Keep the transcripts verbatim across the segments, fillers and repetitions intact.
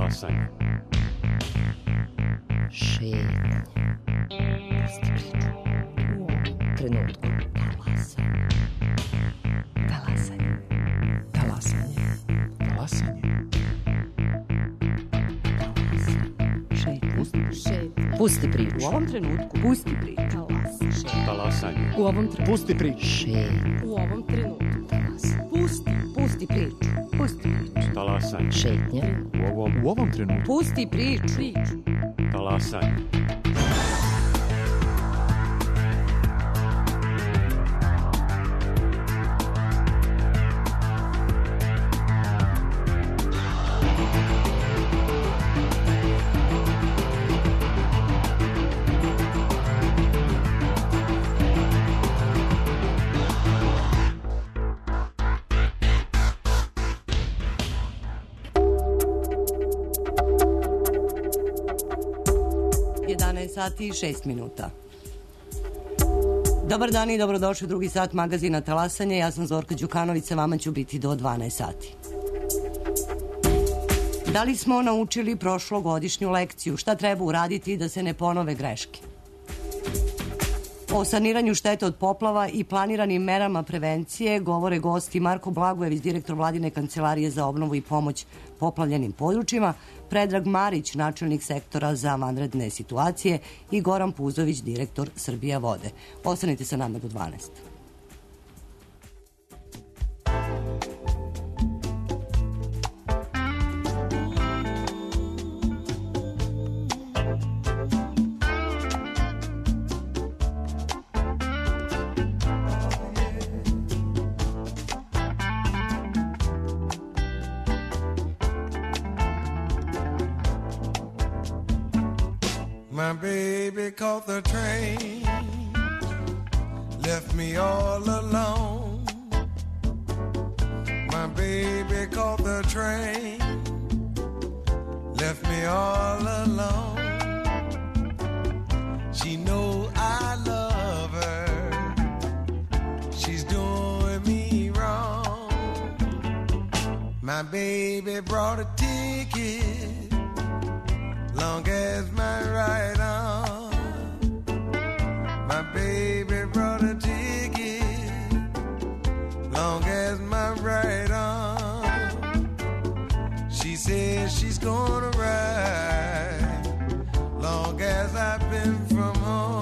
Talasanje. Šetnja. Pusti priču. U ovom trenutku. Talasanje. Talasanje. Talasanje. Talasanje. Šetnja. Šetnja. Pusti priču. U ovom trenutku. Pusti priču. Talasanje. Talasanje. U ovom trenutku. Pusti priču. Šetnja. U ovom trenutku. Talasanje. Pusti. Pusti priču. Pusti priču. Talasanje. Šetnja. U ovom, u ovom trenutku. Pusti priču. Priču. Talasanje. jedanaest sati i šest minuta. Dobar dan i dobrodošli u drugi sat magazina Talasanje. Ja sam Zorka Đukanović, sa vama ću biti do dvanaest sati. Da li smo naučili prošlogodišnju lekciju? Šta treba uraditi da se ne ponove greške? O saniranju štete od poplava i planiranim merama prevencije govore gosti Marko Blagojević, direktor Vladine kancelarije za obnovu i pomoć poplavljenim područjima, Predrag Marić, načelnik sektora za vanredne situacije i Goran Puzović, direktor Srbija vode. Ostanite sa nama do dvanaest. My baby caught the train, left me all alone. My baby caught the train, left me all alone. She know I love her, she's doing me wrong. My baby brought a ticket, long as my right arm. My baby brought a ticket, long as my right arm. She says she's gonna ride, long as I've been from home.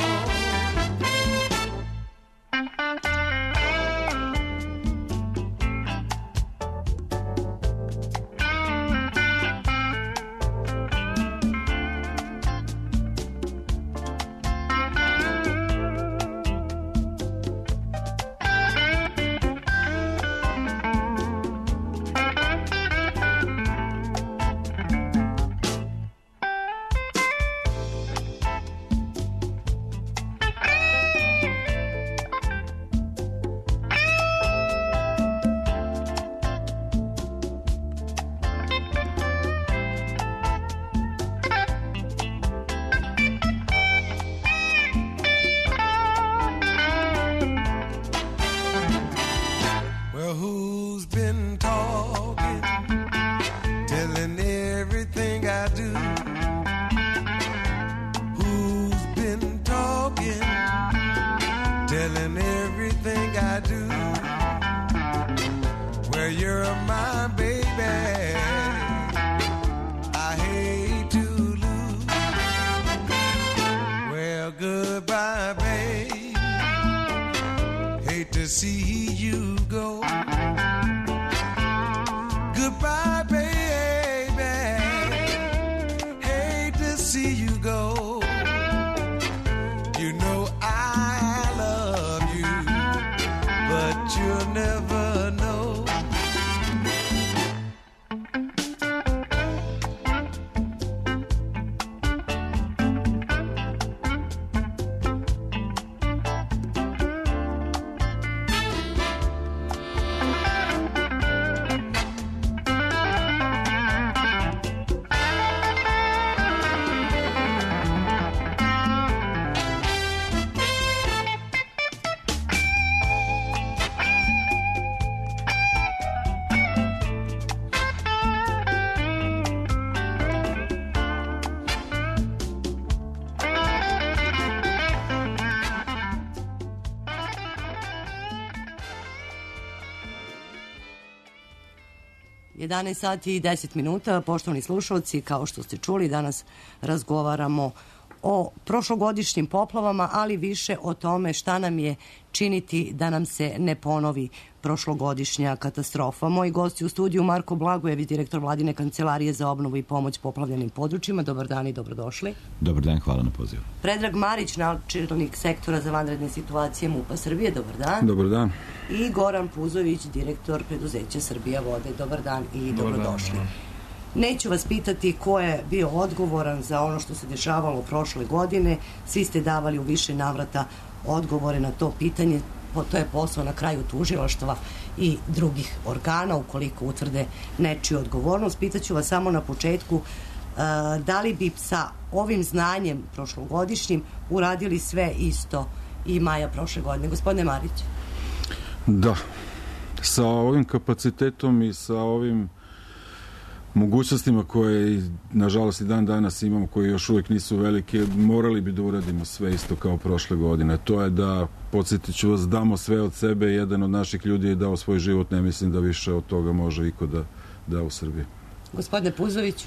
jedanaest sati i deset minuta, poštovani slušalci, kao što ste čuli, danas razgovaramo o prošlogodišnjim poplavama, ali više o tome šta nam je činiti da nam se ne ponovi prošlogodišnja katastrofa. Moji gosti u studiju Marko Blagojević, direktor Vladine kancelarije za obnovu i pomoć poplavljenim područjima. Dobar dan i dobrodošli. Dobar dan, hvala na pozivu. Predrag Marić, načelnik sektora za vanredne situacije MUP-a Srbije. Dobar dan. Dobar dan. I Goran Puzović, direktor preduzeća Srbija vode. Dobar dan i dobrodošli. Neću vas pitati ko je bio odgovoran za ono što se dešavalo prošle godine. Svi ste davali u više navrata odgovore na to pitanje. To je posao na kraju tužilaštva i drugih organa ukoliko utvrde nečiju odgovornost. Pitaću vas samo na početku da li bi sa ovim znanjem prošlogodišnjim uradili sve isto i maja prošle godine. Gospodine Marić. Da. Sa ovim kapacitetom i sa ovim mogućnostima koje, nažalost, i dan danas imamo, koje još uvijek nisu velike, morali bi da uradimo sve isto kao prošle godine. To je da, podsjetit ću vas, damo sve od sebe. Jedan od naših ljudi je dao svoj život, ne mislim da više od toga može iko da da u Srbiji. Gospodine Puzoviću.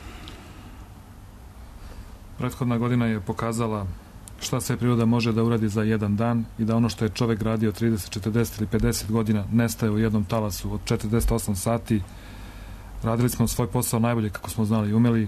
Prethodna godina je pokazala šta sve priroda može da uradi za jedan dan i da ono što je čovek radio trideset, četrdeset ili pedeset godina nestaje u jednom talasu od četrdeset osam sati. Radili smo svoj posao najbolje kako smo znali i umeli. E,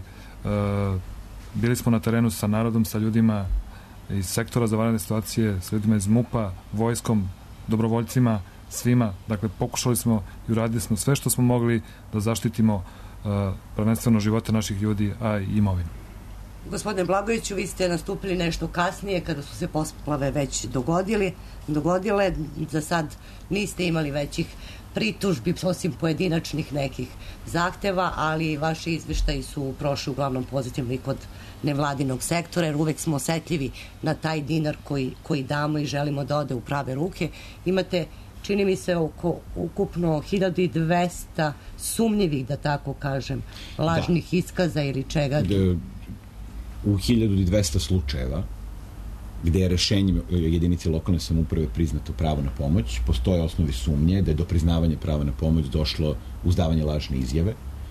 bili smo na terenu sa narodom, sa ljudima iz sektora za vanredne situacije, sa ljudima iz MUP-a, vojskom, dobrovoljcima, svima. Dakle, pokušali smo i uradili smo sve što smo mogli da zaštitimo e, prvenstveno živote naših ljudi, a i imovinu. Gospodine Blagojeviću, vi ste nastupili nešto kasnije kada su se poplave već dogodili, dogodile. Za sad niste imali većih pritužbi, osim pojedinačnih nekih zahteva, ali vaši izveštaji su prošli uglavnom pozitivno i kod nevladinog sektora, jer uvek smo osetljivi na taj dinar koji, koji damo i želimo da ode u prave ruke. Imate, čini mi se, oko ukupno hiljadu dvesta sumnjivih, da tako kažem, lažnih da. iskaza ili čega. De, u hiljadu dvesta slučajeva gde je rešenjem jedinice lokalne samouprave priznato pravo na pomoć, postoje osnovi sumnje da je do priznavanja prava na pomoć došlo uzdavanje lažne izjave.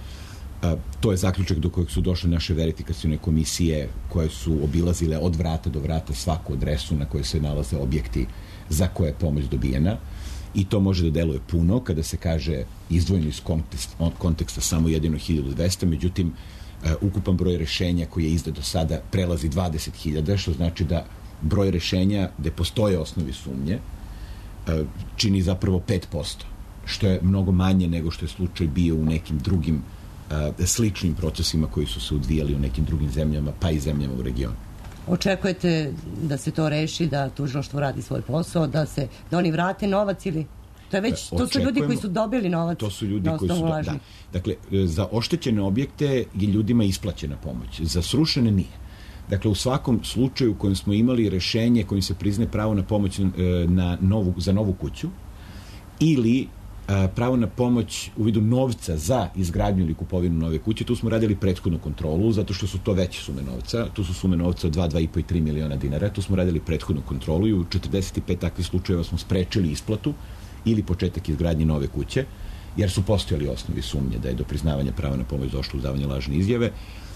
A, to je zaključak do kojeg su došle naše verifikacione komisije koje su obilazile od vrata do vrata svaku adresu na kojoj se nalaze objekti za koje je pomoć dobijena. I to može da deluje puno kada se kaže izdvojeno iz konteksta, konteksta samo jedino hiljadu dvesta, međutim, a, ukupan broj rešenja koji je izdat do sada prelazi dvadeset hiljada, što znači da broj rešenja gde postoje osnovi sumnje čini zapravo pet posto, što je mnogo manje nego što je slučaj bio u nekim drugim sličnim procesima koji su se odvijali u nekim drugim zemljama, pa i zemljama u regionu. Očekujete da se to reši, da tužilaštvo radi svoj posao, da se da oni vrate novac ili... To, je već, to su ljudi koji su dobili novac. To su ljudi koji su do, da. Dakle, za oštećene objekte je ljudima isplaćena pomoć. Za srušene nije. Dakle, u svakom slučaju u kojem smo imali rešenje kojim se priznaje pravo na pomoć na novu, za novu kuću ili a, pravo na pomoć u vidu novca za izgradnju ili kupovinu nove kuće, tu smo radili prethodnu kontrolu, zato što su to veće sume novca. Tu su sume novca od dva, dva i po i tri miliona dinara. Tu smo radili prethodnu kontrolu i u četrdeset pet takvih slučajeva smo sprečili isplatu ili početak izgradnje nove kuće, jer su postojali osnovi sumnje da je do priznavanja prava na pomoć došlo uzdavanje lažne izjave.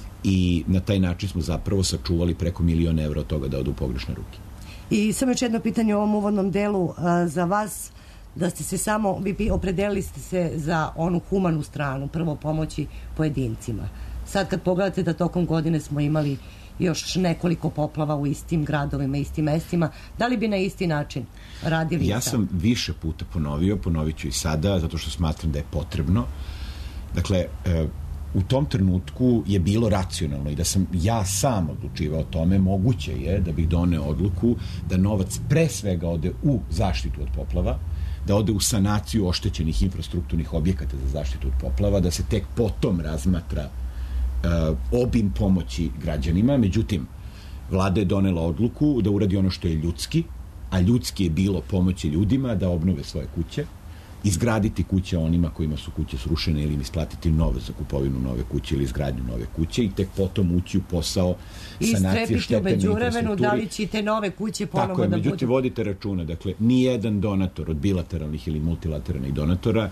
I na taj način smo zapravo sačuvali preko miliona evra od toga da odu u pogrešne ruke. I samo još jedno pitanje u ovom uvodnom delu za vas, da ste se samo, vi opredelili ste se za onu humanu stranu, prvo pomoći pojedincima. Sad kad pogledate da tokom godine smo imali još nekoliko poplava u istim gradovima, istim mestima, da li bi na isti način radili? Ja sam više puta ponovio, ponovit ću i sada, zato što smatram da je potrebno. Dakle, u tom trenutku je bilo racionalno i da sam ja sam odlučivao o tome, moguće je da bih doneo odluku da novac pre svega ode u zaštitu od poplava, da ode u sanaciju oštećenih infrastrukturnih objekata za zaštitu od poplava, da se tek potom razmatra uh, obim pomoći građanima. Međutim, vlada je donela odluku da uradi ono što je ljudski, a ljudski je bilo pomoći ljudima da obnove svoje kuće, izgraditi kuće onima kojima su kuće srušene ili im isplatiti nove za kupovinu nove kuće ili izgradnju nove kuće i tek potom ući u posao sanacije štete na infrastrukturi. Da li će te nove kuće ponovo Tako je, da međutim, budu? vodite računa. Dakle, nijedan donator od bilateralnih ili multilateralnih donatora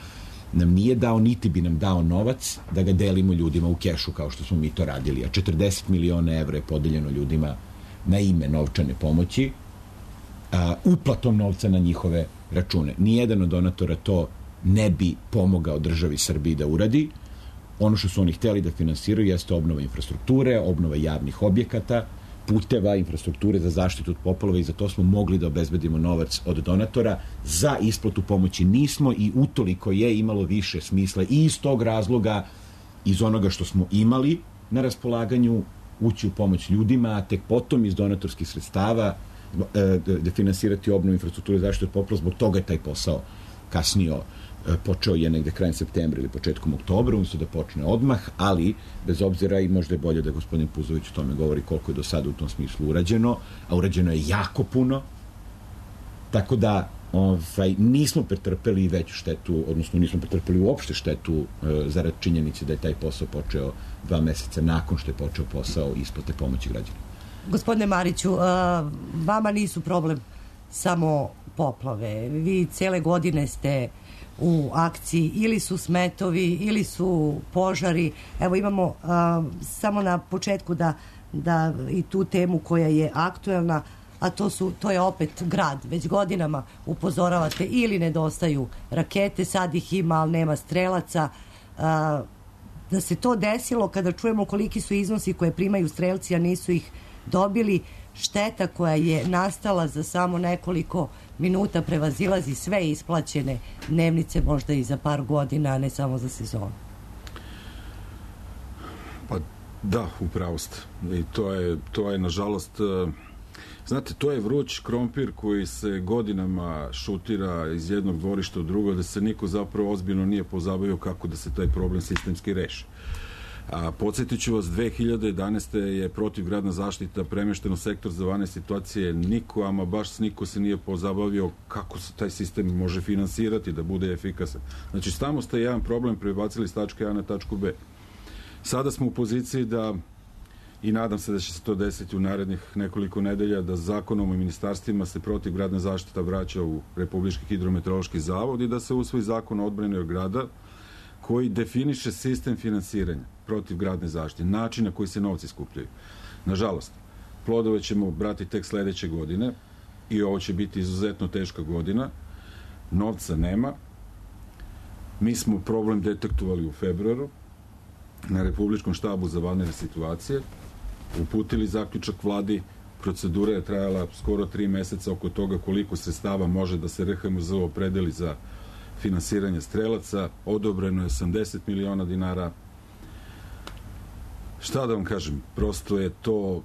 nam nije dao, niti bi nam dao novac da ga delimo ljudima u kešu kao što smo mi to radili. A četrdeset miliona evra je podeljeno ljudima na ime novčane pomoći, a, uplatom novca na njihove račune. Nijedan od donatora to ne bi pomogao državi Srbiji da uradi. Ono što su oni hteli da finansiraju jeste obnova infrastrukture, obnova javnih objekata, puteva, infrastrukture za zaštitu od poplava i za to smo mogli da obezbedimo novac od donatora. Za isplatu pomoći nismo i utoliko je imalo više smisla i iz tog razloga, iz onoga što smo imali na raspolaganju, ući u pomoć ljudima, a tek potom iz donatorskih sredstava da finansirati obnovu infrastrukture za zaštitu od poplava. Zbog toga je taj posao kasnio. Počeo je negde krajem septembra ili početkom oktobra, umjesto da počne odmah, ali bez obzira i možda je bolje da gospodin Puzović o tome govori koliko je do sada u tom smislu urađeno, a urađeno je jako puno, tako da ovaj, nismo pretrpeli veću štetu, odnosno nismo pretrpeli uopšte štetu e, zarad činjenice da je taj posao počeo dva meseca nakon što je počeo posao isplate pomoći građana. Gospodine Mariću, uh, vama nisu problem samo poplave. Vi cele godine ste u akciji, ili su smetovi, ili su požari. Evo imamo uh, samo na početku da, da i tu temu koja je aktuelna, a to, su, to je opet grad. Već godinama upozoravate ili nedostaju rakete, sad ih ima, ali nema strelaca. Uh, da se to desilo kada čujemo koliki su iznosi koje primaju strelci, a nisu ih dobili, šteta koja je nastala za samo nekoliko minuta prevazilazi sve isplaćene dnevnice možda i za par godina, a ne samo za sezonu. Pa da, upravo ste. I to je, to je nažalost, znate, to je vruć krompir koji se godinama šutira iz jednog dvorišta u drugo, da se niko zapravo ozbiljno nije pozabavio kako da se taj problem sistemski reši. A podsjetit ću vas, dve hiljade jedanaeste. je protivgradna zaštita premeštena u sektor za vanredne situacije. Niko, ama baš niko se nije pozabavio kako se taj sistem može finansirati da bude efikasan. Znači, samo ste jedan problem prebacili s tačke A na tačku B. Sada smo u poziciji da, i nadam se da će se to desiti u narednih nekoliko nedelja, da zakonom o ministarstvima se protivgradna zaštita vraća u Republički hidrometeorološki zavod i da se usvoji zakon o odbrani od grada koji definiše sistem finansiranja protivgradne zaštite, način na koji se novci skupljaju. Nažalost, plodove ćemo brati tek sledeće godine i ovo će biti izuzetno teška godina. Novca nema. Mi smo problem detektovali u februaru na Republičkom štabu za vanredne situacije. Uputili zaključak vladi. Procedura je trajala skoro tri meseca oko toga koliko sredstava može da se R H M Z opredeli za finansiranje strelaca. Odobreno je osamdeset miliona dinara. Šta da vam kažem, prosto je to...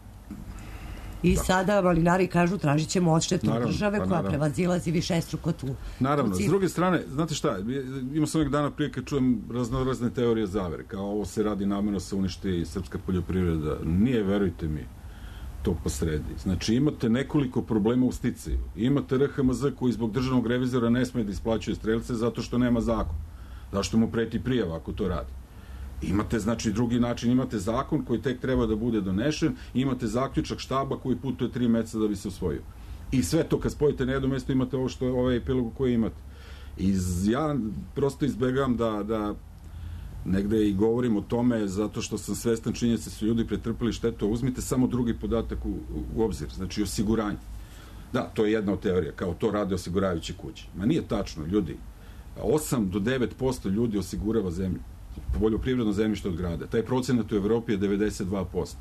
I tako. Sada malinari kažu tražit ćemo odštetu od države pa, koja prevazilazi višestruko tu. Naravno, s druge strane, znate šta, imam sam ovih dana prije kad čujem raznorazne teorije zavere, kao ovo se radi namerno se uništi srpska poljoprivreda. Nije, verujte mi, to posredi. Znači, imate nekoliko problema u sticaju. Imate R H M Z koji zbog državnog revizora ne sme da isplaćuje strelce zato što nema zakon. Zašto mu preti prijava ako to radi? Imate, znači, drugi način, imate zakon koji tek treba da bude donešen, imate zaključak štaba koji putuje tri meseca da bi se usvojio. I sve to, kad spojite na jedno mesto, imate ovo što je ovaj epilog koji imate. I ja prosto izbegavam da, da negde i govorim o tome zato što sam svestan činjenice su ljudi pretrpeli štetu. Uzmite samo drugi podatak u, u obzir, znači osiguranje. Da, to je jedna od teorija, kao to rade osiguravajuće kuće. Ma nije tačno, ljudi. osam do devet posto ljudi osigurava zemlju, poljoprivredno zemljište od grada. Taj procenat u Evropi je devedeset dva posto.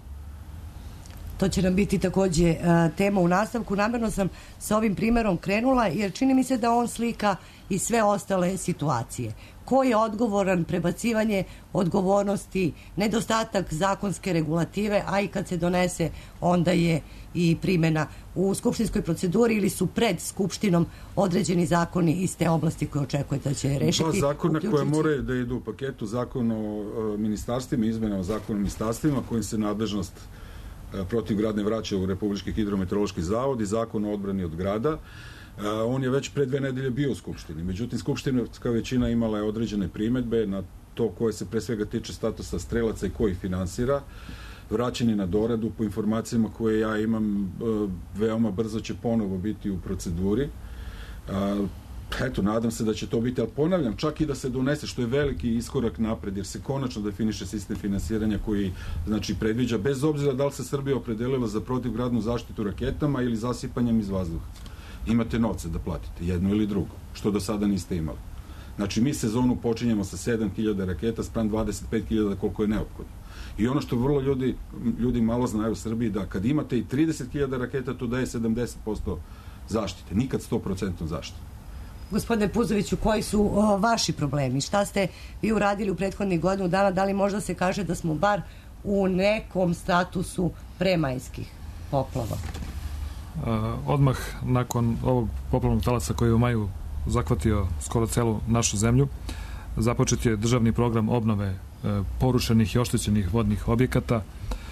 To će nam biti takođe uh, tema u nastavku. Namerno sam sa ovim primerom krenula, jer čini mi se da on slika i sve ostale situacije. Ko je odgovoran, prebacivanje odgovornosti, nedostatak zakonske regulative, a i kad se donese, onda je i primena u skupštinskoj proceduri ili su pred skupštinom određeni zakoni iz te oblasti koje očekujete da će rešiti. Dva zakona koje moraju da idu u paketu, zakon o ministarstvima, izmena o zakonu o ministarstvima, kojim se nadležnost protivgradne vraća u Republički hidrometeorološki zavod i zakon o odbrani od grada. On je već pre dve nedelje bio u Skupštini. Međutim, skupštinska većina imala je određene primedbe na to koje se pre svega tiče statusa strelaca i koji finansira. Vraćeni na doradu, po informacijama koje ja imam, veoma brzo će ponovo biti u proceduri. Eto, nadam se da će to biti, ali ponavljam, čak i da se donese, što je veliki iskorak napred, jer se konačno definiše sistem finansiranja koji, znači, predviđa, bez obzira da li se Srbija opredelila za protivgradnu zaštitu raketama ili zasipanjem iz vazduha. Imate novce da platite, jedno ili drugo, što do sada niste imali. Znači, mi sezonu počinjemo sa sedam hiljada raketa spram dvadeset pet hiljada koliko je neophodno. I ono što vrlo ljudi, ljudi malo znaju u Srbiji, da kad imate i trideset hiljada raketa, to daje sedamdeset posto zaštite, nikad sto posto zaštite. Gospodine Puzoviću, koji su o, vaši problemi? Šta ste vi uradili u prethodnih godinu dana? Da li možda se kaže da smo bar u nekom statusu premajskih poplava? A, odmah nakon ovog poplavnog talasa koji je u maju zahvatio skoro celu našu zemlju, započet je državni program obnove e, porušenih i oštećenih vodnih objekata. E,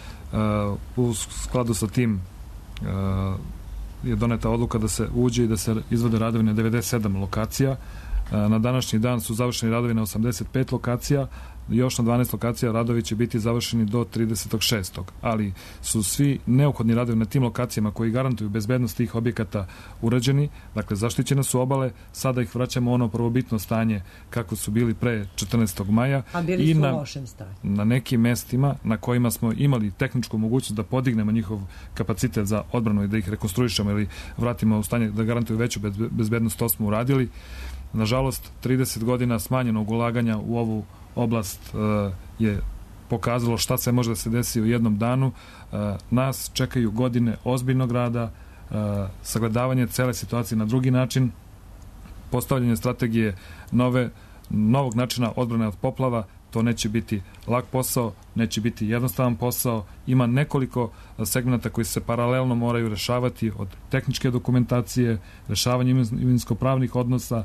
u skladu sa tim e, je doneta odluka da se uđe i da se izvode radovi na devedeset sedam lokacija. Na današnji dan su završeni radovi na osamdeset pet lokacija, još na dvanaest lokacija radovi će biti završeni do tridesetog šestog Ali su svi neophodni radovi na tim lokacijama koji garantuju bezbednost tih objekata urađeni, dakle zaštićene su obale, sada ih vraćamo u ono prvobitno stanje kako su bili pre četrnaestog maja. A bili i su na, u lošem stanju. Na nekim mestima na kojima smo imali tehničku mogućnost da podignemo njihov kapacitet za odbranu i da ih rekonstruišemo ili vratimo u stanje da garantuju veću bezbednost, to smo uradili. Nažalost, trideset godina smanjenog ulaganja u ovu oblast uh, je pokazalo šta se može da se desi u jednom danu. Uh, nas čekaju godine ozbiljnog rada, uh, sagledavanje cele situacije na drugi način, postavljanje strategije nove, novog načina odbrane od poplava. To neće biti lak posao, neće biti jednostavan posao. Ima nekoliko segmenta koji se paralelno moraju rešavati, od tehničke dokumentacije, rešavanja imovinsko-pravnih odnosa,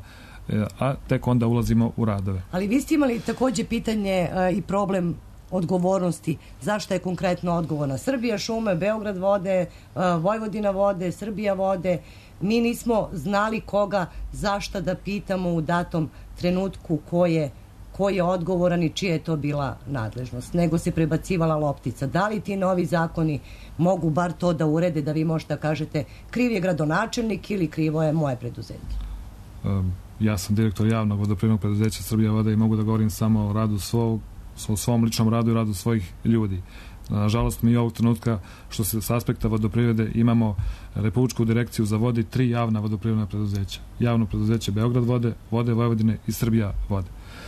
a tek onda ulazimo u radove. Ali vi ste imali takođe pitanje uh, i problem odgovornosti. Zašto je konkretno odgovorna Srbija šume, Beograd vode, uh, Vojvodina vode, Srbija vode? Mi nismo znali koga, zašta da pitamo u datom trenutku ko je, ko je odgovoran i čija je to bila nadležnost, nego se prebacivala loptica. Da li ti novi zakoni mogu bar to da urede, da vi možete kažete kriv je gradonačelnik ili krivo je moje preduzeće? Um. Ja sam direktor javnog vodoprivrednog preduzeća Srbija voda i mogu da govorim samo o radu svog, o svom ličnom radu i radu svojih ljudi. Nažalost, mi ovog trenutka, što se s aspekta vodoprivrede, imamo Republičku direkciju za vode i tri javna vodoprivredna preduzeća. Javno preduzeće Beograd vode, Vode Vojvodine i Srbija vode.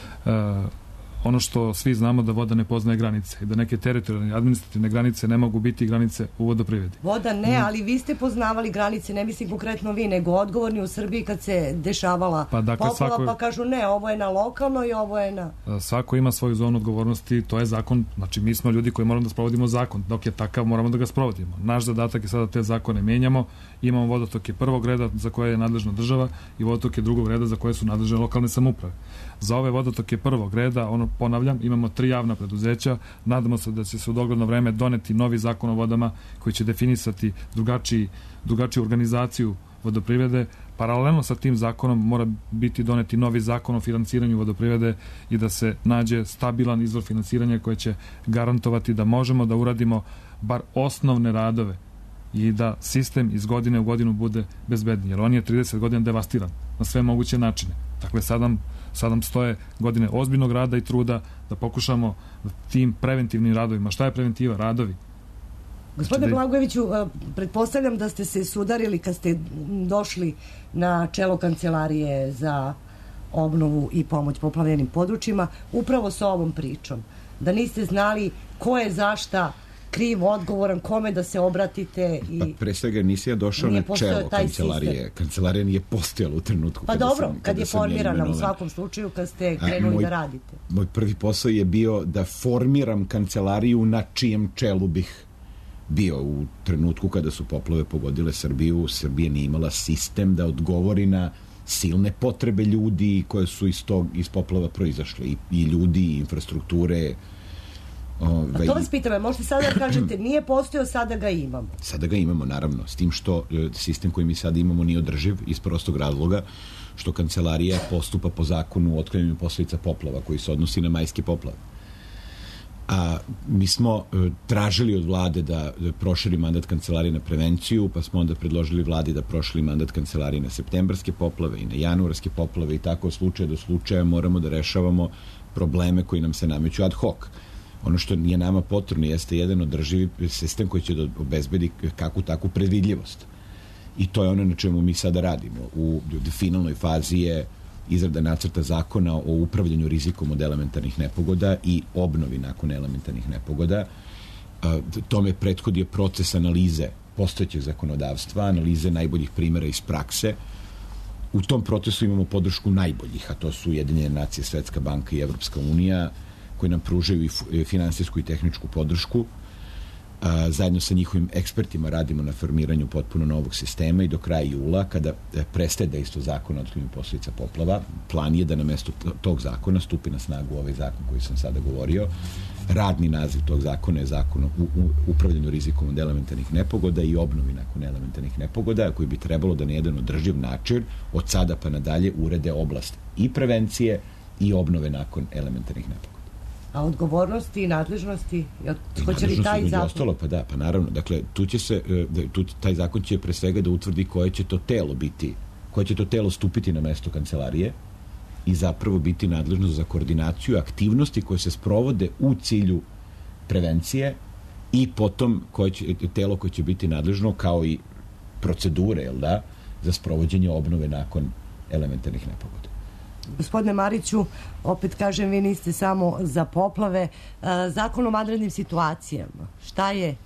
E, ono što svi znamo da voda ne poznaje granice i da neke teritorijalne administrativne granice ne mogu biti granice u vodoprivredi. Voda ne, ali vi ste poznavali granice, ne mislim konkretno vi, nego odgovorni u Srbiji kad se dešavala pa, dakle, poplava, svako, pa kažu ne, ovo je na lokalno i ovo je na... Svako ima svoju zonu odgovornosti, to je zakon, znači mi smo ljudi koji moramo da sprovodimo zakon, dok je takav moramo da ga sprovodimo. Naš zadatak je sada te zakone menjamo, imamo vodotoke prvog reda za koje je nadležna država i vodotoke drugog reda za koje su nadležne lokalne samouprave. Za ove vodotoke prvog reda, ono ponavljam, imamo tri javna preduzeća, nadamo se da će se u dogledno vreme doneti novi zakon o vodama koji će definisati drugačiji, drugačiju organizaciju vodoprivrede. Paralelno sa tim zakonom mora biti doneti novi zakon o finansiranju vodoprivrede i da se nađe stabilan izvor finansiranja koji će garantovati da možemo da uradimo bar osnovne radove i da sistem iz godine u godinu bude bezbedniji, jer on je trideset godina devastiran na sve moguće načine. Dakle, sad nam, sad nam stoje godine ozbiljnog rada i truda da pokušamo tim preventivnim radovima. Šta je preventiva? Radovi. Gospodine Blagojeviću, pretpostavljam da ste se sudarili kad ste došli na čelo Kancelarije za obnovu i pomoć poplavljenim područjima upravo sa ovom pričom. Da niste znali ko je zašta kriv, odgovoran, kome da se obratite i... Pa pre svega nisi ja došao na čelo Kancelarije. Sistem. Kancelarija nije postojala u trenutku pa kada dobro, sam, kad kada je formirana u svakom slučaju, kad ste krenuli A, moj, da radite. Moj prvi posao je bio da formiram Kancelariju na čijem čelu bih bio u trenutku kada su poplave pogodile Srbiju. Srbija nije imala sistem da odgovori na silne potrebe ljudi koje su iz, tog, iz poplava proizašle. I, i ljudi, i infrastrukture. Ove, A to vas pitam, možete sada da kažete, nije postojao, sada ga imamo. Sada ga imamo, naravno, s tim što sistem koji mi sada imamo nije održiv iz prostog razloga, što Kancelarija postupa po zakonu o otklanjanju posledica poplava koji se odnosi na majske poplave. A, mi smo e, tražili od vlade da, da proširi mandat kancelarije na prevenciju, pa smo onda predložili vladi da proširi mandat kancelarije na septembarske poplave i na januarske poplave i tako od slučaja do slučaja moramo da rešavamo probleme koji nam se nameću ad hoc. Ono što nije nama potrebno jeste jedan održivi sistem koji će da obezbedi kakvu takvu predvidljivost. I to je ono na čemu mi sada radimo. U finalnoj fazi je izrada nacrta zakona o upravljanju rizikom od elementarnih nepogoda i obnovi nakon elementarnih nepogoda. Tome prethodio proces analize postojećeg zakonodavstva, analize najboljih primjera iz prakse. U tom procesu imamo podršku najboljih, a to su Ujedinjene nacije, Svetska banka i Evropska unija, koji nam pružaju i finansijsku i tehničku podršku. A, zajedno sa njihovim ekspertima radimo na formiranju potpuno novog sistema i do kraja jula, kada prestaje dejstvo zakona o otklanjanju posledica poplava, plan je da na mesto tog zakona stupi na snagu ovaj zakon koji sam sada govorio. Radni naziv tog zakona je zakon o upravljanju rizikom od elementarnih nepogoda i obnovi nakon elementarnih nepogoda, koji bi trebalo da na jedan održiv način od sada pa nadalje urede oblast i prevencije i obnove nakon elementarnih nepogoda. A odgovornosti i nadležnosti, hoće li taj zakon? Ostalo, pa da, pa naravno. Dakle, tu će se, tu, taj zakon će pre svega da utvrdi koje će to telo biti, koje će to telo stupiti na mesto kancelarije i zapravo biti nadležno za koordinaciju aktivnosti koje se sprovode u cilju prevencije i potom koje će, telo koje će biti nadležno kao i procedure, jel da, za sprovođenje obnove nakon elementarnih nepogoda. Gospodine Mariću, opet kažem, vi niste samo za poplave. Zakon o vanrednim situacijama, šta je,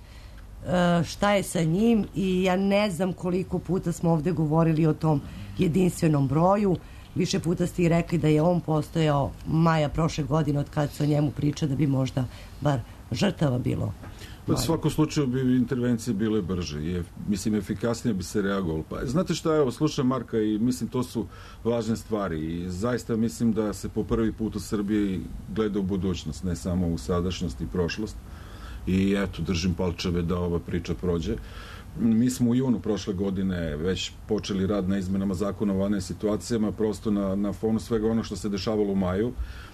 šta je sa njim? I ja ne znam koliko puta smo ovde govorili o tom jedinstvenom broju. Više puta ste i rekli da je on postojao maja prošle godine od kad se o njemu priča, da bi možda bar žrtava bilo. U svakom slučaju bi intervencije bile brže i mislim efikasnije bi se reagovalo. Pa znate šta, evo, slušam Marka i mislim to su važne stvari i zaista mislim da se po prvi put u Srbiji gleda u budućnost, ne samo u sadašnjost i prošlost. I eto, držim palčeve da ova priča prođe. Mi smo u junu prošle godine već počeli rad na izmenama zakona o vanrednim situacijama, prosto na, na fonu svega ono što se dešavalo u maju.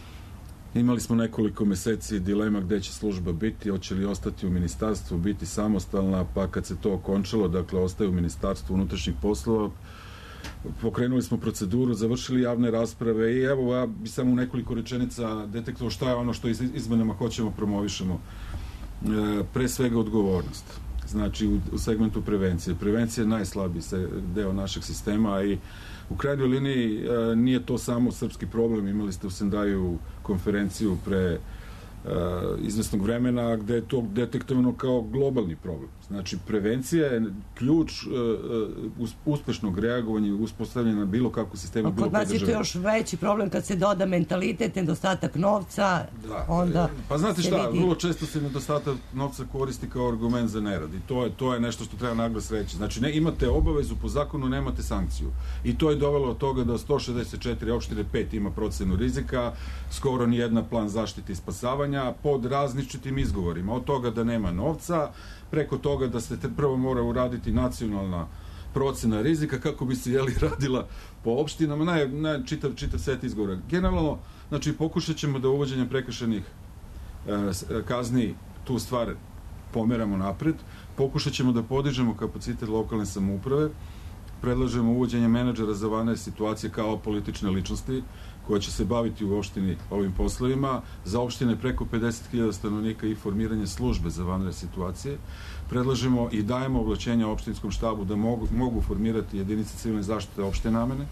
Imali smo nekoliko meseci dilema gde će služba biti, hoće li ostati u ministarstvu, biti samostalna, pa kad se to okončalo, dakle, ostaje u ministarstvu unutrašnjih poslova, pokrenuli smo proceduru, završili javne rasprave i evo, ja bi samo u nekoliko rečenica detektovao šta je ono što izmenama hoćemo promovišemo. E, pre svega odgovornost. Znači, u, u segmentu prevencije. Prevencija je najslabiji deo našeg sistema i u krajnjoj liniji e, nije to samo srpski problem. Imali ste u Sendaju konferenciju pre uh, izvesnog vremena gde je to detektovano kao globalni problem. Znači, prevencija je ključ uh, uspešnog reagovanja i uspostavljanja na bilo kakvu sistemu, bilo koje države. Kod nas je to još veći problem kad se doda mentalitet, nedostatak novca, da. Onda pa znate šta, vidi... vrlo često se nedostatak novca koristi kao argument za nerad i to je, to je nešto što treba naglas reći. Znači, ne, imate obavezu po zakonu, nemate sankciju. I to je dovelo od toga da sto šezdeset četiri opštine pet ima procenu rizika, skoro ni jedna plan zaštite i spasavanja pod različitim izgovorima. Od toga da nema novca, preko toga da se prvo mora uraditi nacionalna procena rizika kako bi se jeli radila po opštinama, ne, ne, čitav, čitav set izgovora. Generalno, znači, pokušat ćemo da uvođenjem prekršajnih e, kazni tu stvar pomeramo napred, pokušat ćemo da podižemo kapacitet lokalne samouprave, predlažemo uvođenje menadžera za vanredne situacije kao politične ličnosti koja će se baviti u opštini ovim poslovima, za opštine preko pedeset hiljada stanovnika i formiranje službe za vanredne situacije. Predlažemo i dajemo ovlaćenja opštinskom štabu da mogu, mogu formirati jedinice civilne zaštite opšte namene,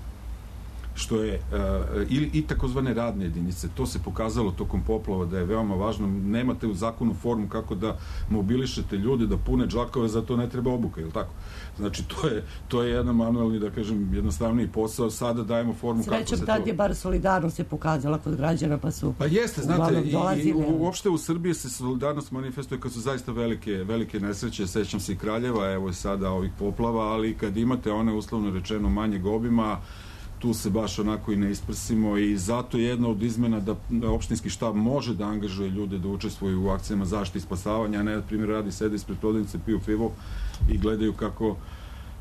što je uh, ili i takozvane radne jedinice. To se pokazalo tokom poplava da je veoma važno. Nemate u zakonu formu kako da mobilišete ljude da pune džakove, za to ne treba obuka, je li tako? Znači, to je, to je jedan manuelni, da kažem, jednostavniji posao. Sada dajemo formu Srećom, kako se to... Srećom, tad je bar solidarnost se pokazala kod građana, pa su pa jeste, znate, i, i u, uopšte u Srbiji se solidarnost manifestuje kad su zaista velike, velike nesreće. Sećam se i Kraljeva, evo i sada ovih poplava, ali kad imate one uslovno rečeno manjeg obima, tu se baš onako i ne isprsimo i zato je jedna od izmena da opštinski štab može da angažuje ljude da učestvuju u akcijama zaštite i spasavanja, a ne, na primjer, radi, sede ispred prodavnice, piju pivo i gledaju kako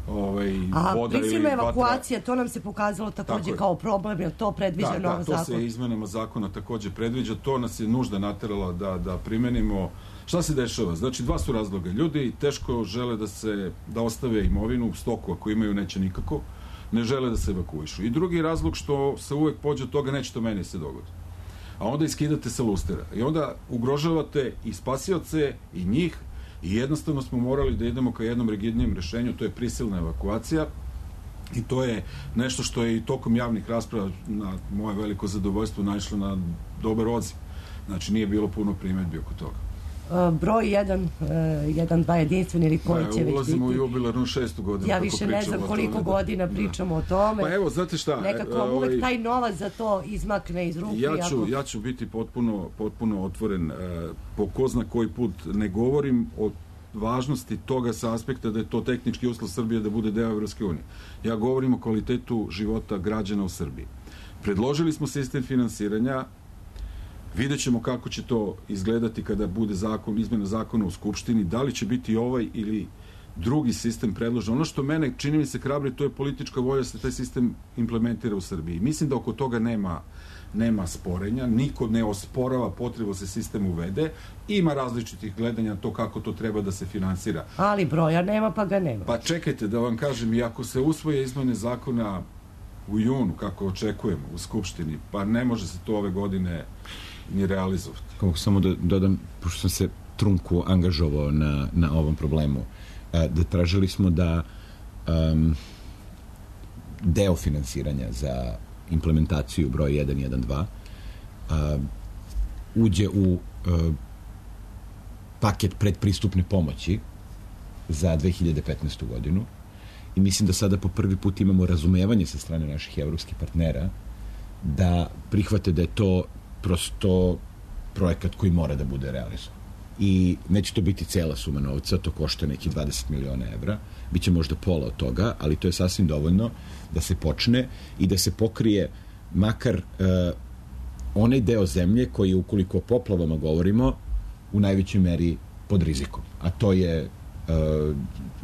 ovaj, A voda ili prisilna vatra. evakuacija, to nam se pokazalo takođe kao problem, jer to predviđa da, novo da, to zakon. se izmenama zakona takođe predviđa, to nas je nužda naterala da, da primenimo. Šta se dešava? Znači, dva su razloga. Ljudi teško žele da se da ostave imovinu, stoku ako imaju neće nikako, ne žele da se evakuišu. I drugi razlog što se uvek pođe od toga neće to meni se dogodi. A onda iskidate sa lustera. I onda ugrožavate i spasioce i njih i jednostavno smo morali da idemo ka jednom rigidnijem rešenju, to je prisilna evakuacija i to je nešto što je i tokom javnih rasprava na moje veliko zadovoljstvo naišlo na dobar odziv. Znači, nije bilo puno primedbi oko toga. Uh, broj jedan, jedan, dva jedinstveni ili koji će već biti. Ulazimo u jubilarnu šestu godinu. Ja više ne znam koliko godina pričamo o tome. Pa evo, znate šta? Nekako ovaj, uvek taj novac za to izmakne iz ruke. Ja ću, jako... ja ću biti potpuno, potpuno otvoren. E, po ko zna koji put ne govorim o važnosti toga sa aspekta da je to tehnički uslov Srbije da bude deo Evropske unije. Ja govorim o kvalitetu života građana u Srbiji. Predložili smo sistem finansiranja. Vidjet ćemo kako će to izgledati kada bude zakon, izmena zakona u Skupštini, da li će biti ovaj ili drugi sistem predložen. Ono što mene čini mi se hrabri, to je politička volja da se taj sistem implementira u Srbiji. Mislim da oko toga nema, nema sporenja, niko ne osporava potrebu da se sistem uvede, ima različitih gledanja to kako to treba da se finansira. Ali broja nema, pa ga nema. Pa čekajte da vam kažem, i ako se usvoje izmene zakona u junu, kako očekujemo, u Skupštini, pa ne može se to ove godine ni realizovati. Kako samo da dodam, pošto sam se trunku angažovao na, na ovom problemu, da tražili smo da um, deo finansiranja za implementaciju broj jedan jedan dva uh, uđe u uh, paket predpristupne pomoći za dve hiljade petnaestu godinu i mislim da sada po prvi put imamo razumevanje sa strane naših evropskih partnera da prihvate da je to prosto projekat koji mora da bude realizovan. I neće to biti cela suma novca, to košta neki dvadeset miliona evra, biće možda pola od toga, ali to je sasvim dovoljno da se počne i da se pokrije makar uh, onaj deo zemlje koji, ukoliko o poplavama govorimo, u najvećoj meri pod rizikom. A to je uh,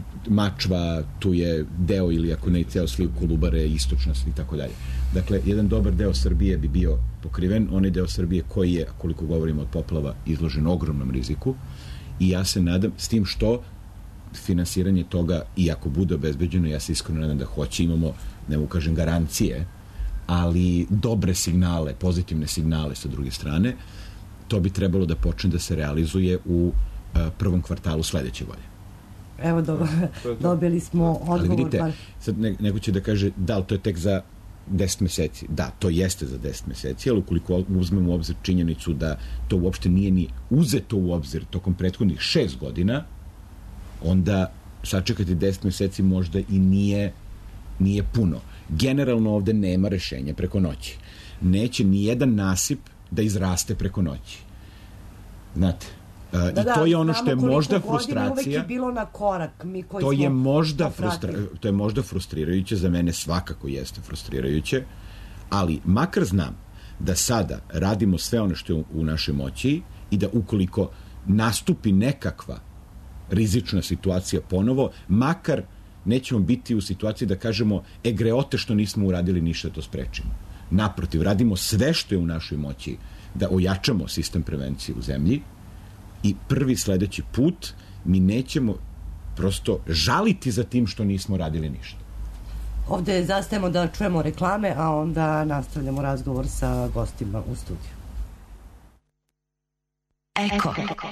Mačva, tu je deo ili ako ne i ceo sliv Kolubare, istočnost i tako dalje. Dakle, jedan dobar deo Srbije bi bio pokriven, onaj deo Srbije koji je, koliko govorimo od poplava, izložen ogromnom riziku i ja se nadam, s tim što finansiranje toga, i ako bude obezbeđeno, ja se iskreno nadam da hoće, imamo, ne mu kažem garancije, ali dobre signale, pozitivne signale sa druge strane, to bi trebalo da počne da se realizuje u uh, prvom kvartalu sledeće godine. Evo, do, dobili smo odgovor. Ali vidite, sad ne, neko će da kaže, da li to je tek za deset meseci? Da, to jeste za deset meseci, ali ukoliko uzmemo u obzir činjenicu da to uopšte nije ni uzeto u obzir tokom prethodnih šest godina, onda sačekati deset meseci možda i nije, nije puno. Generalno ovde nema rešenja preko noći. Neće ni jedan nasip da izraste preko noći. Znate, Da, I to je ono što je možda frustracija. Uvek je bilo na korak. Mi koji to, smo je možda frustra, to je možda frustrirajuće, za mene svakako jeste frustrirajuće, ali makar znam da sada radimo sve ono što je u našoj moći i da ukoliko nastupi nekakva rizična situacija ponovo, makar nećemo biti u situaciji da kažemo e greote što nismo uradili ništa da to sprečimo. Naprotiv, radimo sve što je u našoj moći da ojačamo sistem prevencije u zemlji i prvi sledeći put mi nećemo prosto žaliti za tim što nismo radili ništa. Ovde zastajemo da čujemo reklame, a onda nastavljamo razgovor sa gostima u studiju. Eko.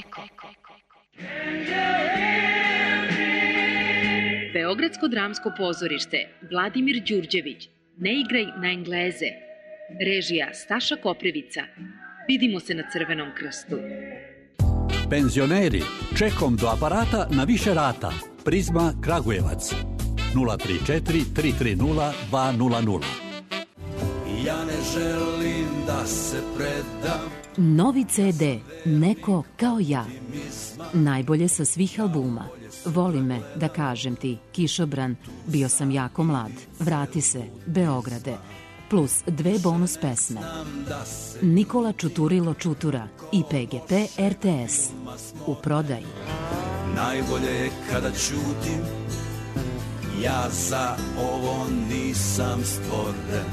Beogradsko dramsko pozorište Vladimir Đurđević. Ne igraj na Engleze. Režija Staša Koprivica. Vidimo se na Crvenom krstu. Penzioneri, čekom do aparata na više rata. Prizma Kragujevac. nula tri četiri tri tri nula dva nula nula. Ja ne želim da se predam. Novi ce de Neko kao ja. Najbolje sa svih albuma. Voli me, da kažem ti, Kišobran, Bio sam jako mlad, Vrati se, Beograde, plus dve bonus pesme. Nikola Čuturilo Čutura i pe ge pe er te es. U prodaji. Najbolje je kada ćutim, ja za ovo nisam stvoren.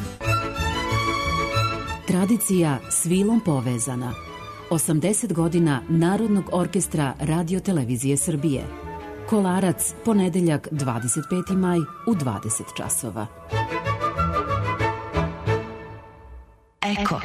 Tradicija s vilom povezana. osamdeset godina Narodnog orkestra Radio-televizije Srbije. Kolarac, ponedeljak dvadeset peti maj u dvadeset časova. Eko.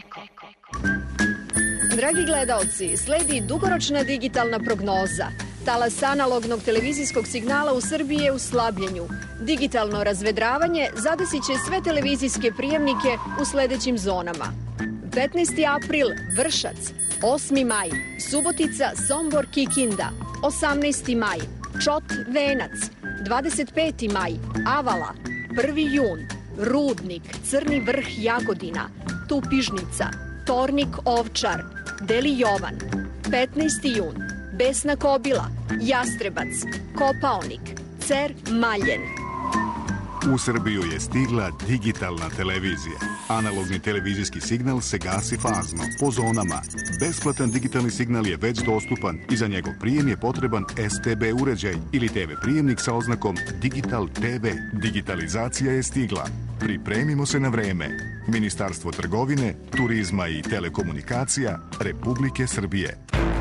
Dragi gledaoci, sledi dugoročna digitalna prognoza. Talas analognog televizijskog signala u Srbiji je u slabljenju. Digitalno razvedravanje zadesit će sve televizijske prijemnike u sledećim zonama. petnaesti april Vršac, osmi maj Subotica, Sombor, Kikinda, osamnaesti maj Čot, Venac, dvadeset peti maj Avala, prvi jun Rudnik, Crni vrh, Jagodina, Tupižnica, Tornik, Ovčar, Deli Jovan, petnaesti jun Besna Kobila, Jastrebac, Kopaonik, Cer, Maljen. U Srbiju je stigla digitalna televizija. Analogni televizijski signal se gasi fazno, po zonama. Besplatan digitalni signal je već dostupan i za njegov prijem je potreban S T B uređaj ili T V prijemnik sa oznakom Digital T V. Digitalizacija je stigla. Pripremimo se na vreme. Ministarstvo trgovine, turizma i telekomunikacija Republike Srbije.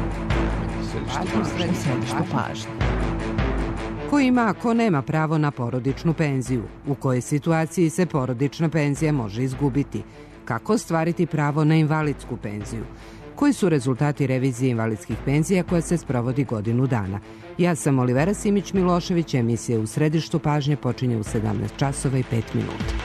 Središte pažnje. Ko ima, a ko nema pravo na porodičnu penziju? U kojoj situaciji se porodična penzija može izgubiti? Kako ostvariti pravo na invalidsku penziju? Koji su rezultati revizije invalidskih penzija koja se sprovodi godinu dana? Ja sam Olivera Simić-Milošević, emisija U središtu pažnje počinje u sedamnaest časova i pet minuta.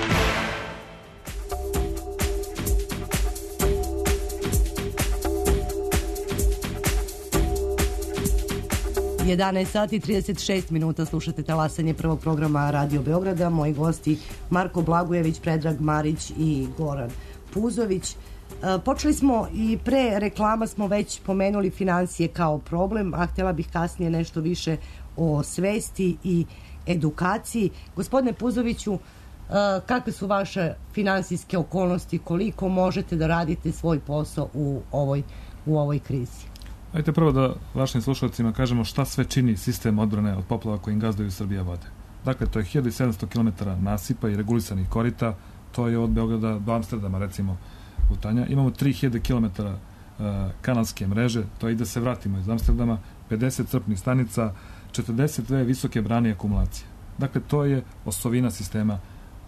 jedanaest sati i trideset šest minuta slušate talasanje prvog programa Radio Beograda. Moji gosti Marko Blagojević, Predrag Marić i Goran Puzović. Počeli smo i pre reklama smo već pomenuli finansije kao problem, a htjela bih kasnije nešto više o svesti i edukaciji. Gospodine Puzoviću, kakve su vaše finansijske okolnosti, koliko možete da radite svoj posao u ovoj, u ovoj krizi? Ajde prvo da vašim slušalcima kažemo šta sve čini sistem odbrane od poplava kojim gazduju Srbija vode. Dakle, to je hiljadu sedamsto kilometara nasipa i regulisanih korita, to je od Beograda do Amsterdama, recimo, putanja. Imamo tri hiljade kilometara uh, kanalske mreže, to je i da se vratimo iz Amsterdama, pedeset crpnih stanica, četrdeset dve visoke brane i akumulacije. Dakle, to je osovina sistema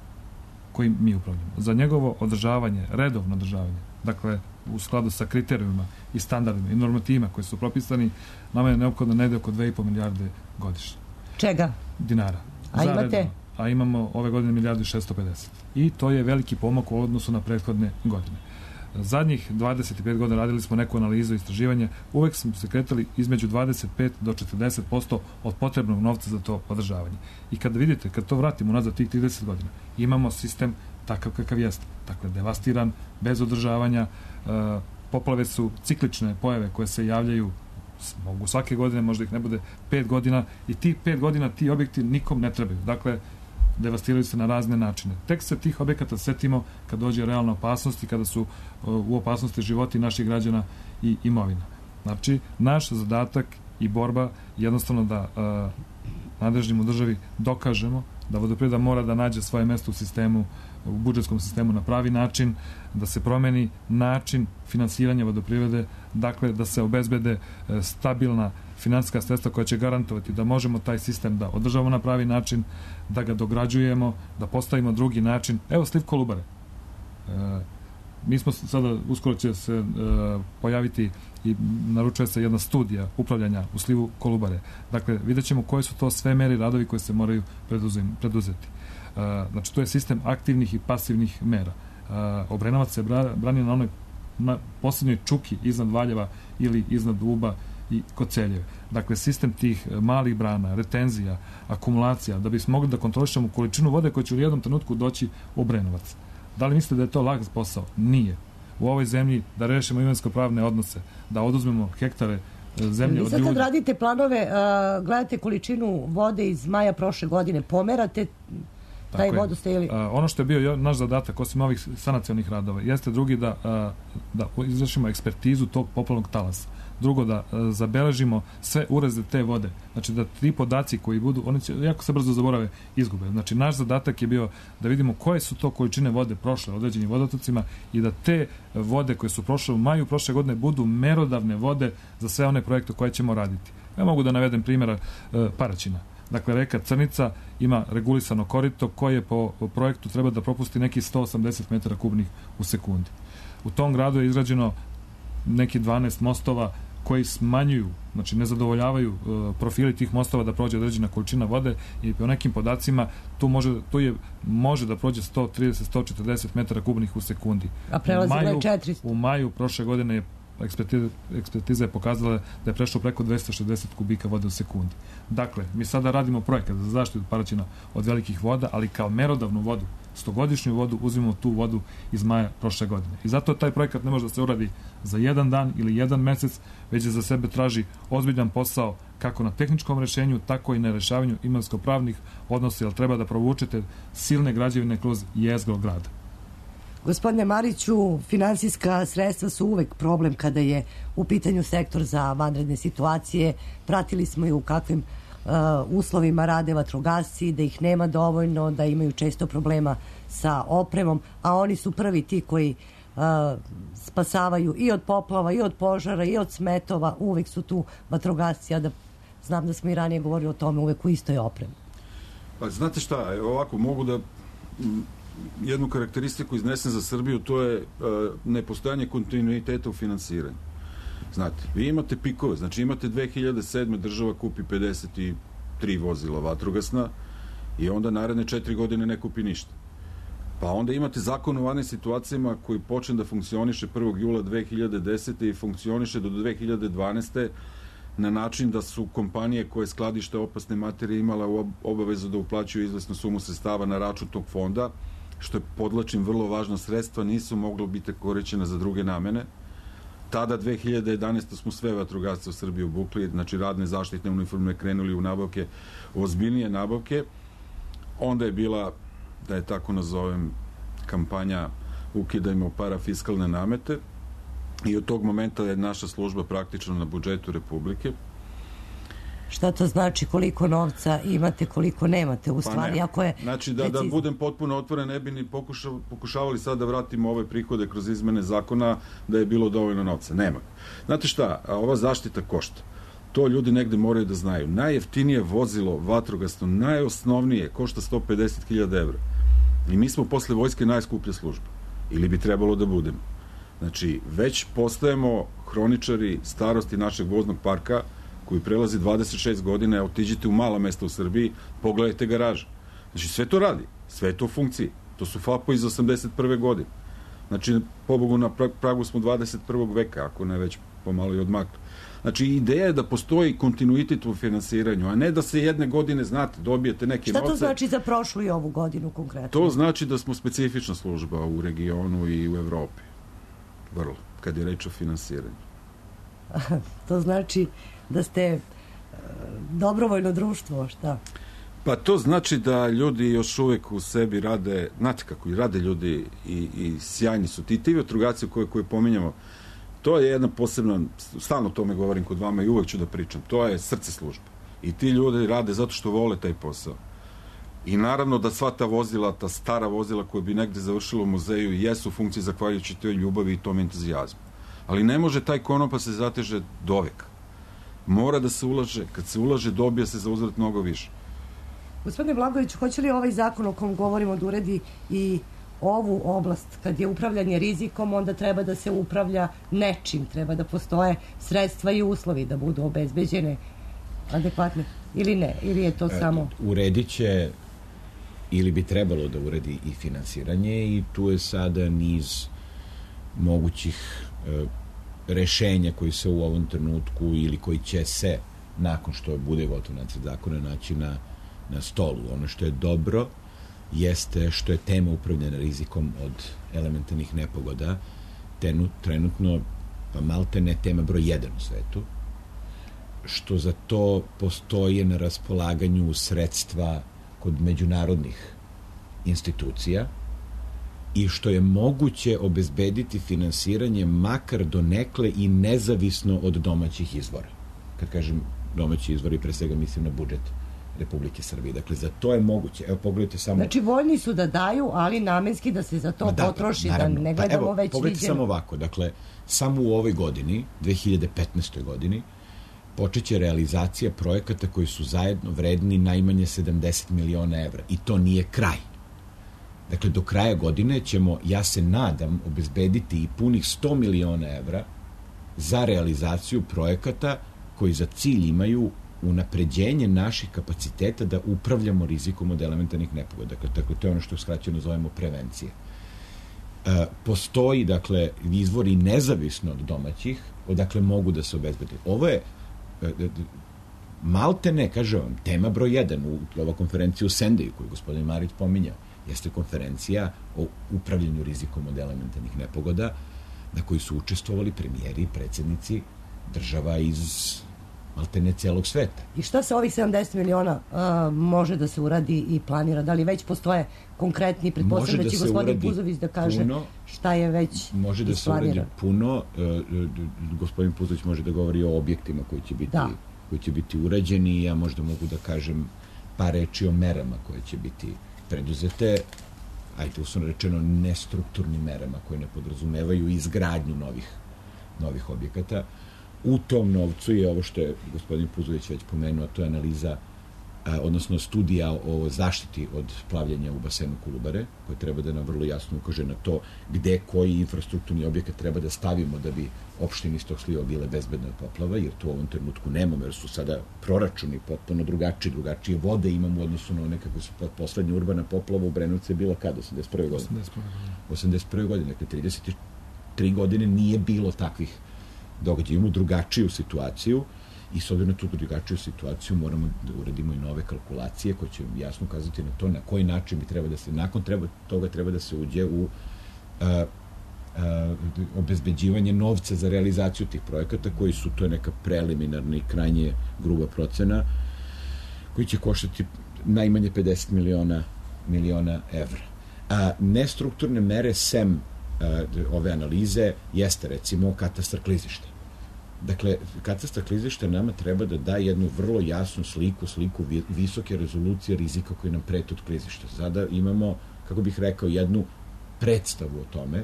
kojim mi upravljamo. Za njegovo održavanje, redovno održavanje, dakle, u skladu sa kriterijuma i standardima i normativima koji su propisani, nama je neophodno negde oko dve i po milijarde godišnje. Čega? Dinara. A imate? Redovno. A imamo ove godine milijardu i šesto pedeset. I to je veliki pomak u odnosu na prethodne godine. Zadnjih dvadeset pet godina radili smo neku analizu i istraživanje, uvek smo se kretali između dvadeset pet do četrdeset posto od potrebnog novca za to održavanje. I kada vidite, kad to vratimo nazad tih trideset godina, imamo sistem takav kakav jeste. Dakle, devastiran, bez održavanja, e, poplave su ciklične pojave koje se javljaju, mogu svake godine, možda ih ne bude pet godina, i tih pet godina ti objekti nikom ne trebaju. Dakle, devastiraju se na razne načine. Tek se tih objekata setimo kad dođe realna opasnost i kada su u opasnosti životi naših građana i imovina. Znači, naš zadatak i borba jednostavno da uh, nadležnim u državi dokažemo da vodoprivreda mora da nađe svoje mesto u sistemu, u budžetskom sistemu na pravi način, da se promeni način finansiranja vodoprivrede, dakle da se obezbede stabilna finansijska sredstva koja će garantovati da možemo taj sistem da održavamo na pravi način, da ga dograđujemo, da postavimo drugi način. Evo sliv Kolubare. E, mi smo sada, uskoro će se e, pojaviti i naručuje se jedna studija upravljanja u slivu Kolubare. Dakle, vidjet ćemo koje su to sve mere i radovi koje se moraju preduzim, preduzeti. E, znači, to je sistem aktivnih i pasivnih mera. E, Obrenovac se brani na onoj na posljednjoj čuki iznad Valjeva ili iznad Uba i Koceljeve. Dakle, sistem tih malih brana, retenzija, akumulacija, da bismo mogli da kontrolišemo količinu vode koja će u jednom trenutku doći u Obrenovac. Da li mislite da je to lak posao? Nije. U ovoj zemlji da rešimo imovinsko-pravne odnose, da oduzmemo hektare zemlje od ljudi. Vi sad kad radite planove, gledate količinu vode iz maja prošle godine, pomerate taj vodostaj ili... Ono što je bio naš zadatak, osim ovih sanacionih radova, jeste drugi da, da izvršimo ekspertizu tog poplavnog talasa. Drugo, da zabeležimo sve ureze te vode. Znači da ti podaci koji budu, oni će jako se brzo zaborave, izgube. Znači naš zadatak je bio da vidimo koje su to količine vode prošle određenim vodotocima i da te vode koje su prošle u maju prošle godine budu merodavne vode za sve one projekte koje ćemo raditi. Ja mogu da navedem primjera Paraćina. Dakle, reka Crnica ima regulisano korito koje po projektu treba da propusti neki sto osamdeset metara kubnih u sekundi. U tom gradu je izgrađeno neki dvanaest mostova koji smanjuju, znači ne zadovoljavaju uh, profili tih mostova da prođe određena količina vode i po nekim podacima tu može, tu je, može da prođe sto trideset do sto četrdeset metara kubnih u sekundi. A prelazilo je četiristo. U maju prošle godine je ekspertiza, ekspertiza je pokazala da je prešlo preko dvesta šezdeset kubika vode u sekundi. Dakle, mi sada radimo projekat za zaštitu Paraćina od velikih voda, ali kao merodavnu vodu, stogodišnju vodu, uzimamo tu vodu iz maja prošle godine. I zato taj projekat ne može da se uradi za jedan dan ili jedan mesec, već je za sebe traži ozbiljan posao kako na tehničkom rešenju, tako i na rešavanju imovinsko-pravnih odnosa, jer treba da provučete silne građevine kroz jezgro grada. Gospodine Mariću, finansijska sredstva su uvek problem kada je u pitanju sektor za vanredne situacije. Pratili smo i u kakvim uh, uslovima rade vatrogasci, da ih nema dovoljno, da imaju često problema sa opremom, a oni su prvi ti koji uh, spasavaju i od poplava, i od požara, i od smetova. Uvek su tu vatrogasci, a da znam da smo i ranije govorili o tome, uvek u istoj opremi. Pa znate šta, ovako mogu da jednu karakteristiku iznesem za Srbiju, to je uh, nepostojanje kontinuiteta u finansiranju. Znate, vi imate pikove, znači imate dve hiljade sedme država kupi pedeset tri vozila vatrogasna i onda naredne četiri godine ne kupi ništa. Pa onda imate zakon o vanrednim situacijama koji počne da funkcioniše prvog jula dve hiljade desete. i funkcioniše do dve hiljade dvanaeste. na način da su kompanije koje skladište opasne materije imala obavezu da uplaćuju izvesnu sumu sredstava na račun tog fonda, što je, podlačim, vrlo važno, sredstva nisu moglo biti korišćena za druge namene. Tada, dve hiljade jedanaeste. smo sve vatrogasce u Srbiji obukli, znači radne zaštitne uniforme krenuli u nabavke, u ozbiljnije nabavke. Onda je bila, da je tako nazovem, kampanja ukidajmo parafiskalne namete i od tog momenta je naša služba praktično na budžetu Republike. Šta to znači, koliko novca imate, koliko nemate u stvari? Pa ako je znači da, da budem potpuno otvoren, ne bi ni pokušav, pokušavali sad da vratimo ove prihode kroz izmene zakona da je bilo dovoljno novca. Nema. Znate šta, ova zaštita košta. To ljudi negde moraju da znaju. Najjeftinije vozilo vatrogasno, najosnovnije, košta sto pedeset hiljada evra. I mi smo posle vojske najskuplja služba. Ili bi trebalo da budemo. Znači, već postajemo hroničari starosti našeg voznog parka koji prelazi dvadeset šest godina, otiđite u mala mesta u Srbiji, pogledajte garaže. Znači, sve to radi, sve je to u funkciji. To su FAPO iz osamdeset prve godine. Znači, pobogu na pragu smo dvadeset prvog veka, ako ne već pomalo i odmakli. Znači, ideja je da postoji kontinuitet u finansiranju, a ne da se jedne godine, znate, dobijete neke novce. Šta to znači za prošlu i ovu godinu konkretno? To znači da smo specifična služba u regionu i u Evropi. Vrlo, kad je reč o finansiranju. To znači da ste e, dobrovoljno društvo, šta? Pa to znači da ljudi još uvek u sebi rade, znate kako i rade ljudi i, i sjajni su. Ti ti vatrogasci koje, koje pominjamo, to je jedna posebna, stalno o tome govorim kod vama i uvek ću da pričam, to je srce službe. I ti ljudi rade zato što vole taj posao. I naravno da sva ta vozila, ta stara vozila koja bi negde završila u muzeju jesu u funkciji zahvaljujući toj ljubavi i tom entuzijazmu. Ali ne može taj konopa se zateže do veka. Mora da se ulaže, kad se ulaže dobija se za uzvrat mnogo više. Gospodine Blagojević, hoće li ovaj zakon o kom govorimo da uredi i ovu oblast, kad je upravljanje rizikom, onda treba da se upravlja nečim, treba da postoje sredstva i uslovi da budu obezbeđene adekvatne, ili ne, ili je to e, samo... Uredit će, ili bi trebalo da uredi i finansiranje, i tu je sada niz mogućih e, rešenja koji se u ovom trenutku ili koji će se, nakon što bude gotov nacrt zakona, naći na, na stolu. Ono što je dobro jeste što je tema upravljanja rizikom od elementarnih nepogoda trenutno, pa malte ne tema broj jedan u svetu, što za to postoje na raspolaganju sredstva kod međunarodnih institucija i što je moguće obezbediti finansiranje makar donekle i nezavisno od domaćih izvora. Kad kažem domaći izvori, pre svega mislim na budžet Republike Srbije. Dakle, za to je moguće. Evo, pogledajte samo... Znači, voljni su da daju, ali namenski da se za to da, potroši, da ne gledamo pa, evo, već pogledajte viđeno. Samo ovako. Dakle, samo u ovoj godini, dve hiljade petnaestoj. godini, počeće realizacija projekata koji su zajedno vredni najmanje sedamdeset miliona evra. I to nije kraj. Dakle, do kraja godine ćemo, ja se nadam, obezbediti i punih sto miliona evra za realizaciju projekata koji za cilj imaju unapređenje naših kapaciteta da upravljamo rizikom od elementarnih nepogoda. Dakle, dakle, to je ono što skraćeno zovemo prevencije. E, postoji, dakle, izvori nezavisno od domaćih, odakle mogu da se obezbede. Ovo je e, malte ne, kažem vam, tema broj jedan u ova konferencija u Sendeju, koju gospodin Marić pominjao, jeste konferencija o upravljanju rizikom od elementarnih nepogoda, na kojoj su učestvovali premijeri i predsjednici država iz maltene celog sveta. I šta se ovih sedamdeset miliona uh, može da se uradi i planira? Da li već postoje konkretni, pretpostavljam da će gospodin Puzović da kaže puno, šta je već može da se uradi puno. Uh, gospodin Puzović može da govori o objektima koji će biti, da. koji će biti urađeni i ja možda mogu da kažem par reči o merama koje će biti preduzete, ajde uslovno rečeno nestrukturnim merama koje ne podrazumevaju izgradnju novih, novih objekata. U tom novcu je ovo što je gospodin Puzović već pomenuo, to je analiza, a, odnosno studija o zaštiti od plavljenja u basenu Kolubare, koja treba da nam vrlo jasno ukaže na to gde koji infrastrukturni objekat treba da stavimo da bi opštine iz tog sliva bile bezbedne od poplava, jer to u ovom trenutku nemamo, jer su sada proračuni potpuno drugačiji, drugačije vode imamo u odnosu na nekako su poslednja urbana poplava u Brenovcu je bila kad? osamdeset prve godine. osamdeset prve godine, dakle trideset tri godine nije bilo takvih događaja. Imamo drugačiju situaciju i s obzirom na tu drugačiju situaciju moramo da uradimo i nove kalkulacije koje će jasno ukazati na to na koji način bi treba da se, nakon treba, toga treba da se uđe u a, a, obezbeđivanje novca za realizaciju tih projekata koji su, to je neka preliminarna i krajnje gruba procena koji će koštati najmanje pedeset miliona, miliona evra. A nestrukturne mere sem ove analize jeste recimo katastar klizišta. Dakle, katastar klizišta nama treba da da jednu vrlo jasnu sliku, sliku visoke rezolucije rizika koji nam preti od klizišta. Sada imamo, kako bih rekao, jednu predstavu o tome,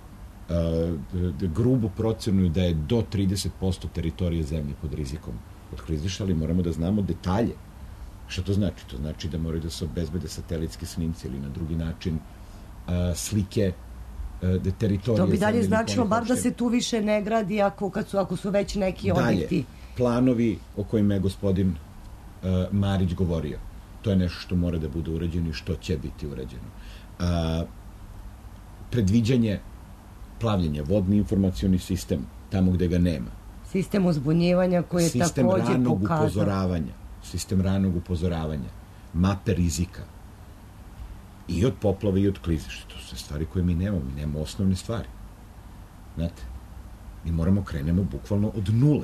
grubu procenu da je do trideset posto teritorije zemlje pod rizikom od klizišta, ali moramo da znamo detalje. Šta to znači? To znači da moraju da se obezbede satelitski snimci ili na drugi način slike de teritorije. To bi dalje značilo bar da se tu više ne gradi ako, kad su, ako su već neki objekti. Dalje, planovi o kojima je gospodin uh, Marić govorio. To je nešto što mora da bude urađeno i što će biti urađeno. Uh, predviđanje plavljenja, vodni informacioni sistem, tamo gde ga nema. Sistem uzbunjivanja koji je sistem takođe pokazao. Sistem ranog upozoravanja. Sistem ranog upozoravanja. Mape rizika. I od poplave i od klizišta. To su stvari koje mi nemamo. Mi nemamo osnovne stvari. Znate? Mi moramo krenemo bukvalno od nule.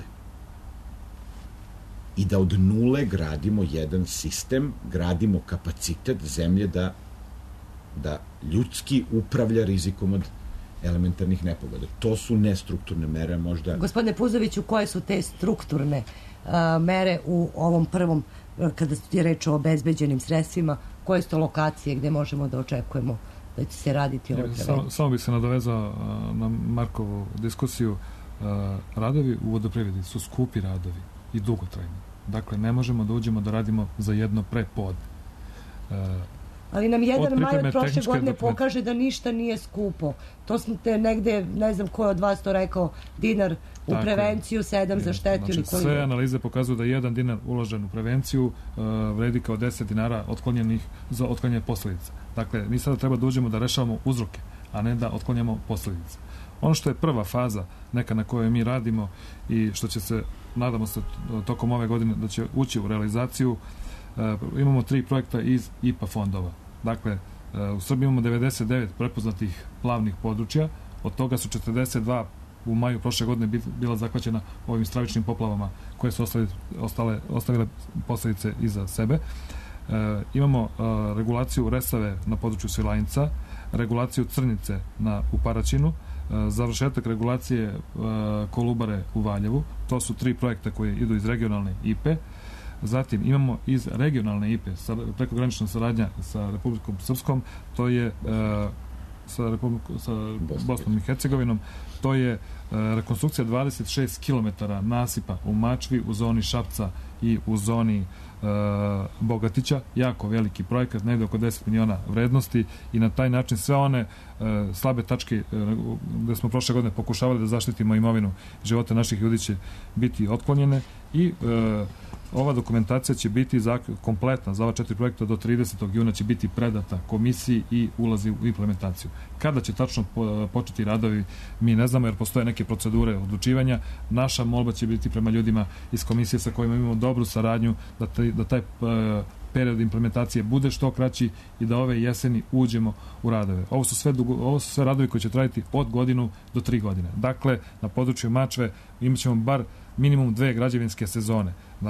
I da od nule gradimo jedan sistem, gradimo kapacitet zemlje da, da ljudski upravlja rizikom od elementarnih nepogoda. To su nestrukturne mere možda... Gospodine Puzoviću, koje su te strukturne uh, mere u ovom prvom, kada je reč o obezbeđenim sredstvima, koje su to lokacije gde možemo da očekujemo da će se raditi ovo prevencije? Samo, samo bih se nadovezao uh, na Markovu diskusiju. Uh, radovi u vodoprivredi su skupi radovi i dugotrajni. Dakle, ne možemo da uđemo da radimo za jedno prepodne. Uh, Ali nam jedan maj od prošle godine pokaže da ništa nije skupo. To smo te negde, ne znam ko je od vas to rekao, dinar u tako prevenciju, sedam je za štetu znači, ili koliko. Sve analize pokazuju da jedan dinar uložen u prevenciju uh, vredi kao deset dinara otklonjenih za otklanjanje posledica. Dakle, mi sada treba da uđemo da rešavamo uzroke, a ne da otklanjamo posledice. Ono što je prva faza, neka na kojoj mi radimo i što će se, nadamo se, tokom ove godine da će ući u realizaciju, uh, imamo tri projekta iz I P A fondova. Dakle, u Srbiji imamo devedeset devet prepoznatih plavnih područja, od toga su četrdeset dva u maju prošle godine bila zahvaćena ovim stravičnim poplavama koje su ostale, ostale, ostavile posledice iza sebe. imamo regulaciju Resave na području Svilajnca, regulaciju Crnice na, u Paraćinu, završetak regulacije Kolubare u Valjevu. To su tri projekta koje idu iz regionalne I P E. Zatim imamo iz regionalne I P E prekogranična saradnja sa Republikom Srpskom, to je sa, Republiku, sa Bosnom i Hercegovinom, to je rekonstrukcija dvadeset šest kilometara nasipa u Mačvi, u zoni Šapca i u zoni e, Bogatića, jako veliki projekat, negde oko deset miliona vrednosti, i na taj način sve one e, slabe tačke e, gde smo prošle godine pokušavali da zaštitimo imovinu života naših ljudi će biti otklonjene, i e, ova dokumentacija će biti za, kompletna za ova četiri projekta do tridesetog juna će biti predata komisiji i ulazi u implementaciju. Kada će tačno po, početi radovi, mi ne znamo, jer postoje neke procedure odlučivanja. Naša molba će biti prema ljudima iz komisije sa kojima imamo dobru saradnju, da taj, da taj period implementacije bude što kraći i da ove jeseni uđemo u radove. Ovo su sve, dugo, ovo su sve radovi koji će trajati od godinu do tri godine. Dakle, na području Mačve imat ćemo bar minimum dve građevinske sezone,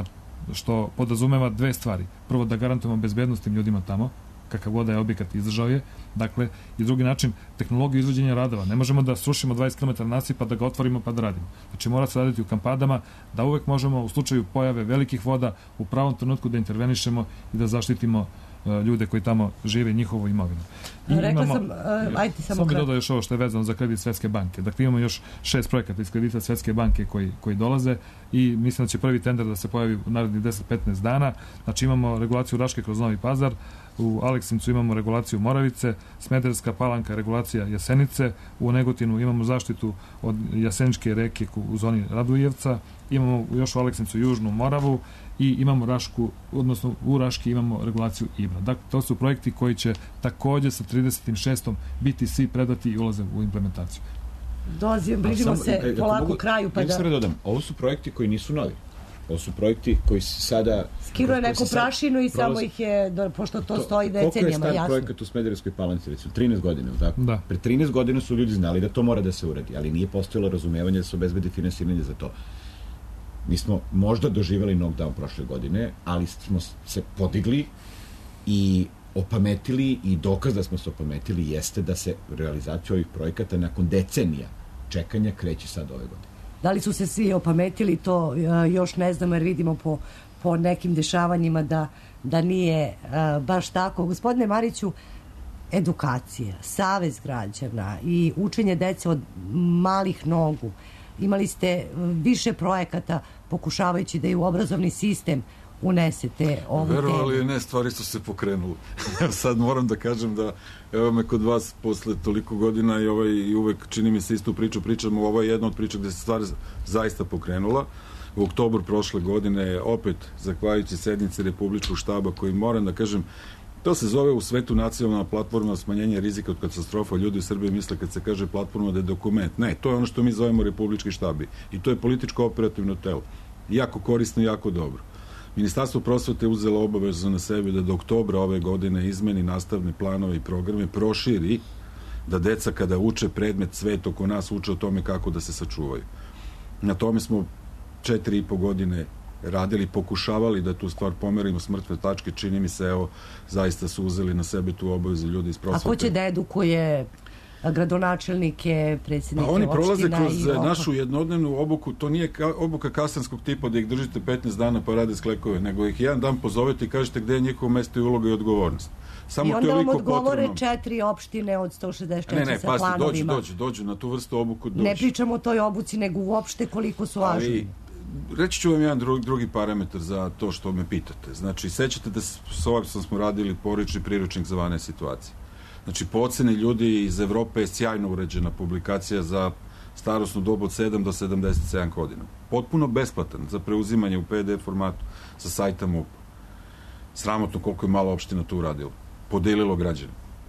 što podrazumeva dve stvari. Prvo, da garantujemo bezbednost tim ljudima tamo, kakav god da je objekat, izdržao je. Dakle, i drugi način, tehnologiju izvođenja radova. Ne možemo da srušimo dvadeset kilometara nasipa, da ga otvorimo pa da radimo. Znači, mora se raditi u kampadama, da uvek možemo u slučaju pojave velikih voda u pravom trenutku da intervenišemo i da zaštitimo ljude koji tamo žive, njihovu imovinu. I Rekla imamo, sam, uh, ajde samo samo bi dodao još ovo što je vezano za kredit Svetske banke. Dakle, imamo još šest projekata iz kredita Svetske banke koji, koji dolaze, i mislim da će prvi tender da se pojavi u narednih deset do petnaest dana. Znači, imamo regulaciju Raške kroz Novi Pazar, u Aleksincu imamo regulaciju Moravice, Smederevska Palanka regulacija Jasenice, u Negotinu imamo zaštitu od Jaseničke reke u zoni Radujevca, imamo još u Aleksincu Južnu Moravu i imamo Rašku, odnosno u Raški imamo regulaciju Ibra. Dakle, to su projekti koji će takođe sa trideset šestom biti svi predati i ulaze u implementaciju. Dolazimo, bližimo se e, polako mogu, kraju, pa da... Dodam, ovo su projekti koji nisu novi. Ovo su projekti koji sada... Skiruje neku prašinu i samo ih je, pošto to stoji decenijama, jasno. Koliko je star projekat u Smederevskoj Palanci, recimo, trinaest godina, tako? Da. Pre trinaest godina su ljudi znali da to mora da se uradi, ali nije postojalo razumevanje da se obezbedi finansiranje za to. Mi smo možda doživjeli knockdown prošle godine, ali smo se podigli i opametili, i dokaz da smo se opametili jeste da se realizacija ovih projekata nakon decenija čekanja kreće sad ove godine. Da li su se svi opametili, to još ne znamo, jer vidimo po, po nekim dešavanjima da, da nije a, baš tako. Gospodine Mariću, edukacija, savez građana i učenje dece od malih nogu. Imali ste više projekata pokušavajući da i u obrazovni sistem unesete ovu temu. Verovali ne, stvari su se pokrenule. Sad moram da kažem da evo me kod vas posle toliko godina i, ovaj, i uvek čini mi se istu priču pričamo, ovo je jedna od priča gde se stvar zaista pokrenula. U oktobru prošle godine opet zahvaljujući sednici Republičkog štaba koji moram da kažem, to se zove u svetu nacionalna platforma smanjenja rizika od katastrofa. Ljudi u Srbiji misle kad se kaže platforma da je dokument. Ne, to je ono što mi zovemo Republički štabi. I to je političko operativno telo. Jako korisno i jako dobro. Ministarstvo prosvete je uzelo obavezu na sebe da do oktobra ove godine izmeni nastavne planove i programe, proširi da deca kada uče predmet svet oko nas uče o tome kako da se sačuvaju. Na tome smo četiri i po godine radili, pokušavali da tu stvar pomerimo s mrtve tačke, čini mi se, evo, zaista su uzeli na sebe tu obavezu ljudi iz prosvete. A ko će da edukuje gradonačelnike, predsjednike opština? Pa oni prolaze kroz i našu jednodnevnu obuku, to nije ka, obuka kasanskog tipa da ih držite petnaest dana pa rade sklekove, nego ih jedan dan pozovete i kažete gde je njihovo mesto i uloga i odgovornost. Samo I onda vam odgovore potrebno. četiri opštine od sto šezdeset četiri ne, ne, sa pasti, planovima. dođu, dođu, dođu na tu vrstu obuku. Dođu. Ne pričamo o toj obuci, nego uopšte koliko su važni. Reći ću vam jedan drugi, drugi parametar za to što me pitate. Znači, sećate da s ovim smo radili porodični priručnik za vanredne situacije. Znači, po oceni ljudi iz Evrope je sjajno uređena publikacija za starosnu dobu od sedam do sedamdeset sedam godina. Potpuno besplatan za preuzimanje u P D F formatu sa sajta M U P. Sramotno koliko je malo opština to uradilo. Podelilo građane.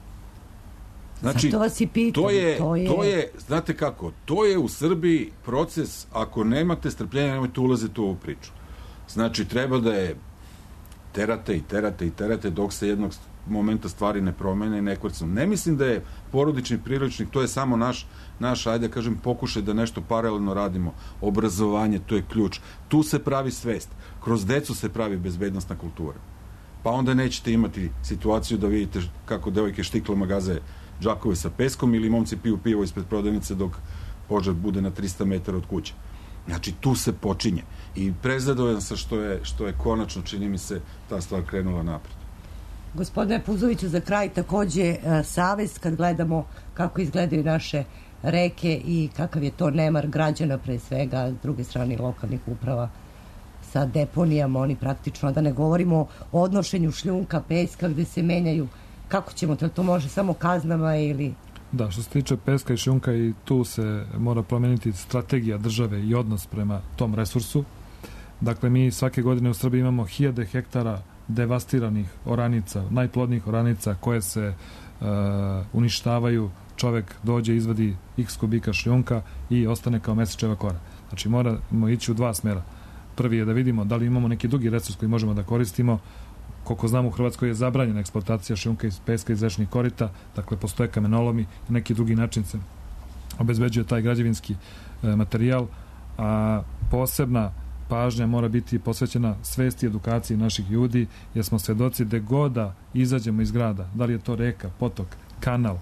Znači, vas i pitam, to, je, to, je... to je, znate kako, to je u Srbiji proces, ako nemate strpljenja, nemojte ulaziti u ovu priču. Znači, treba da je terate i terate i terate dok se jednog momenta stvari ne promene i ne koristimo. Ne mislim da je porodični priručnik, to je samo naš, naš, ajde kažem, pokušaj da nešto paralelno radimo. Obrazovanje, to je ključ. Tu se pravi svest. Kroz decu se pravi bezbednostna kultura. Pa onda nećete imati situaciju da vidite kako devojke štiklama gaze džakove sa peskom ili momci piju pivo ispred prodavnice dok požar bude na trista metara od kuće. Znači, tu se počinje. I prezadovoljan sam što je, što je konačno, čini mi se, ta stvar krenula napred. Gospodine Puzoviću, za kraj takođe savest kad gledamo kako izgledaju naše reke i kakav je to nemar građana, pre svega, s druge strane lokalnih uprava sa deponijama, oni praktično, da ne govorimo o odnošenju šljunka, peska, gde se menjaju. Kako ćemo, to može samo kaznama ili... Da, što se tiče peska i šljunka, i tu se mora promeniti strategija države i odnos prema tom resursu. Dakle, mi svake godine u Srbiji imamo hiljade hektara devastiranih oranica, najplodnijih oranica koje se uh, uništavaju, čovek dođe, izvadi x kubika šljunka i ostane kao mesečeva kora. Znači, moramo ići u dva smera. Prvi je da vidimo da li imamo neki drugi resurs koji možemo da koristimo. Koliko znamo, u Hrvatskoj je zabranjena eksploatacija šljunka iz peska iz rečnih korita, dakle postoje kamenolomi i neki drugi način se obezbeđuje taj građevinski e, materijal, a posebna pažnja mora biti posvećena svesti i edukaciji naših ljudi, jer smo svedoci da god da izađemo iz grada, da li je to reka, potok, kanal, e,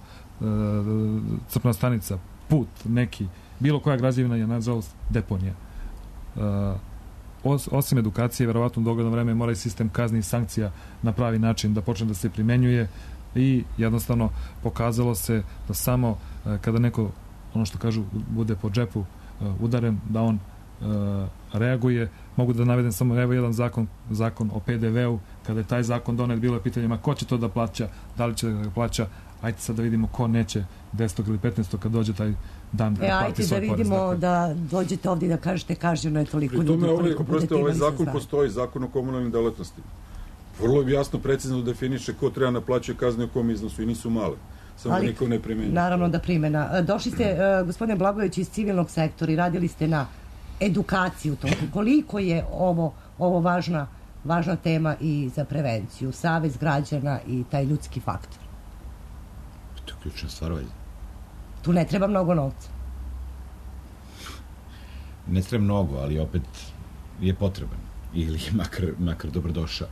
crpna stanica, put neki, bilo koja građevina je nažalost deponija. E, Osim edukacije, verovatno u dogledno vreme mora i sistem kazni i sankcija na pravi način da počne da se primenjuje i jednostavno pokazalo se da samo kada neko, ono što kažu, bude po džepu udaren, da on reaguje. Mogu da navedem samo evo jedan zakon, zakon o pe de veu, kada je taj zakon donet, bilo je pitanje ma ko će to da plaća, da li će da ga plaća, ajte sad da vidimo ko neće desetog ili petnaestog kad dođe taj dan da e, plati svoj porez. Ajte da vidimo dakle. Da dođete ovdje da kažete kaženo je toliko ljudi. Pri tome ovaj, prosto, ovaj zakon postoji, zakon o komunalnim delatnostima. Vrlo je jasno, precizno definiše ko treba naplaćuje kazne u kom iznosu i nisu male. Samo ali, niko ne primenja. Naravno da primena. Došli ste, uh, gospodine Blagojević, iz civilnog sektora i radili ste na edukaciju toga. Koliko je ovo, ovo važna, važna tema i za prevenciju, savez građana i taj ljudski faktor? To je ključna stvar, valjda. Tu ne treba mnogo novca. Ne treba mnogo, ali opet je potreban. Ili je makar, makar dobrodošao.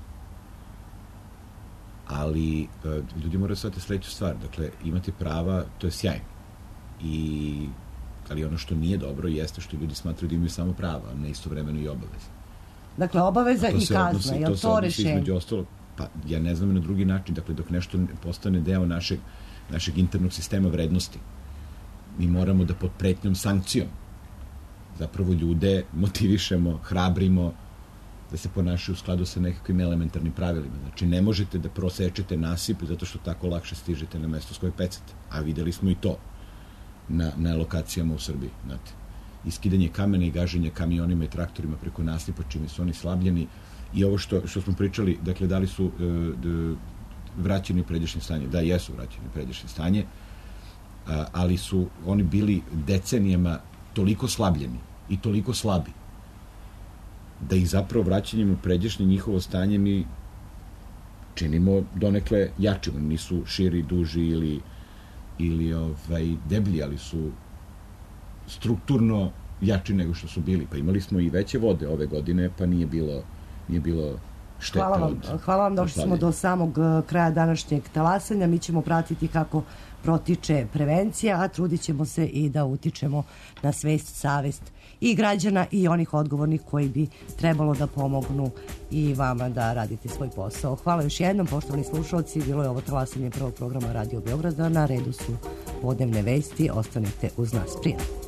Ali ljudi moraju shvatiti sledeću stvar. Dakle, imati prava, to je sjajno. I, ali ono što nije dobro jeste što ljudi smatraju da imaju samo prava, a ne istovremeno i obaveze. Dakle, obaveza i kazna, je li to rešenje? Između ostalo, pa ja ne znam na drugi način. Dakle, dok nešto postane deo našeg, našeg internog sistema vrednosti, mi moramo da pod pretnjom sankcijom zapravo ljude motivišemo, hrabrimo da se ponašaju u skladu sa nekakvim elementarnim pravilima. Znači, ne možete da prosečete nasip zato što tako lakše stižete na mesto s koje pecate. A videli smo i to na, na lokacijama u Srbiji. Znate, iskidanje kamena i gaženje kamionima i traktorima preko nasipa, čime su oni slabljeni. I ovo što, što smo pričali, dakle, da li su e, d, vraćeni u pređašnje stanje? Da, jesu vraćeni u pređašnje stanje, a, ali su oni bili decenijama toliko slabljeni i toliko slabi da ih zapravo vraćanjem u pređašnje njihovo stanje mi činimo donekle jačimo. Nisu širi, duži ili, ili ovaj, deblji, ali su strukturno jači nego što su bili. Pa imali smo i veće vode ove godine, pa nije bilo, nije bilo šteta. Hvala vam, od, hvala vam, došli smo do samog kraja današnjeg talasanja. Mi ćemo pratiti kako protiče prevencija, a trudit ćemo se i da utičemo na svest, savest i građana i onih odgovornih koji bi trebalo da pomognu i vama da radite svoj posao. Hvala još jednom, poštovani slušalci. Bilo je ovo talasanje prvog programa Radio Beograda. Na redu su podnevne vesti. Ostanite uz nas. Prijatno.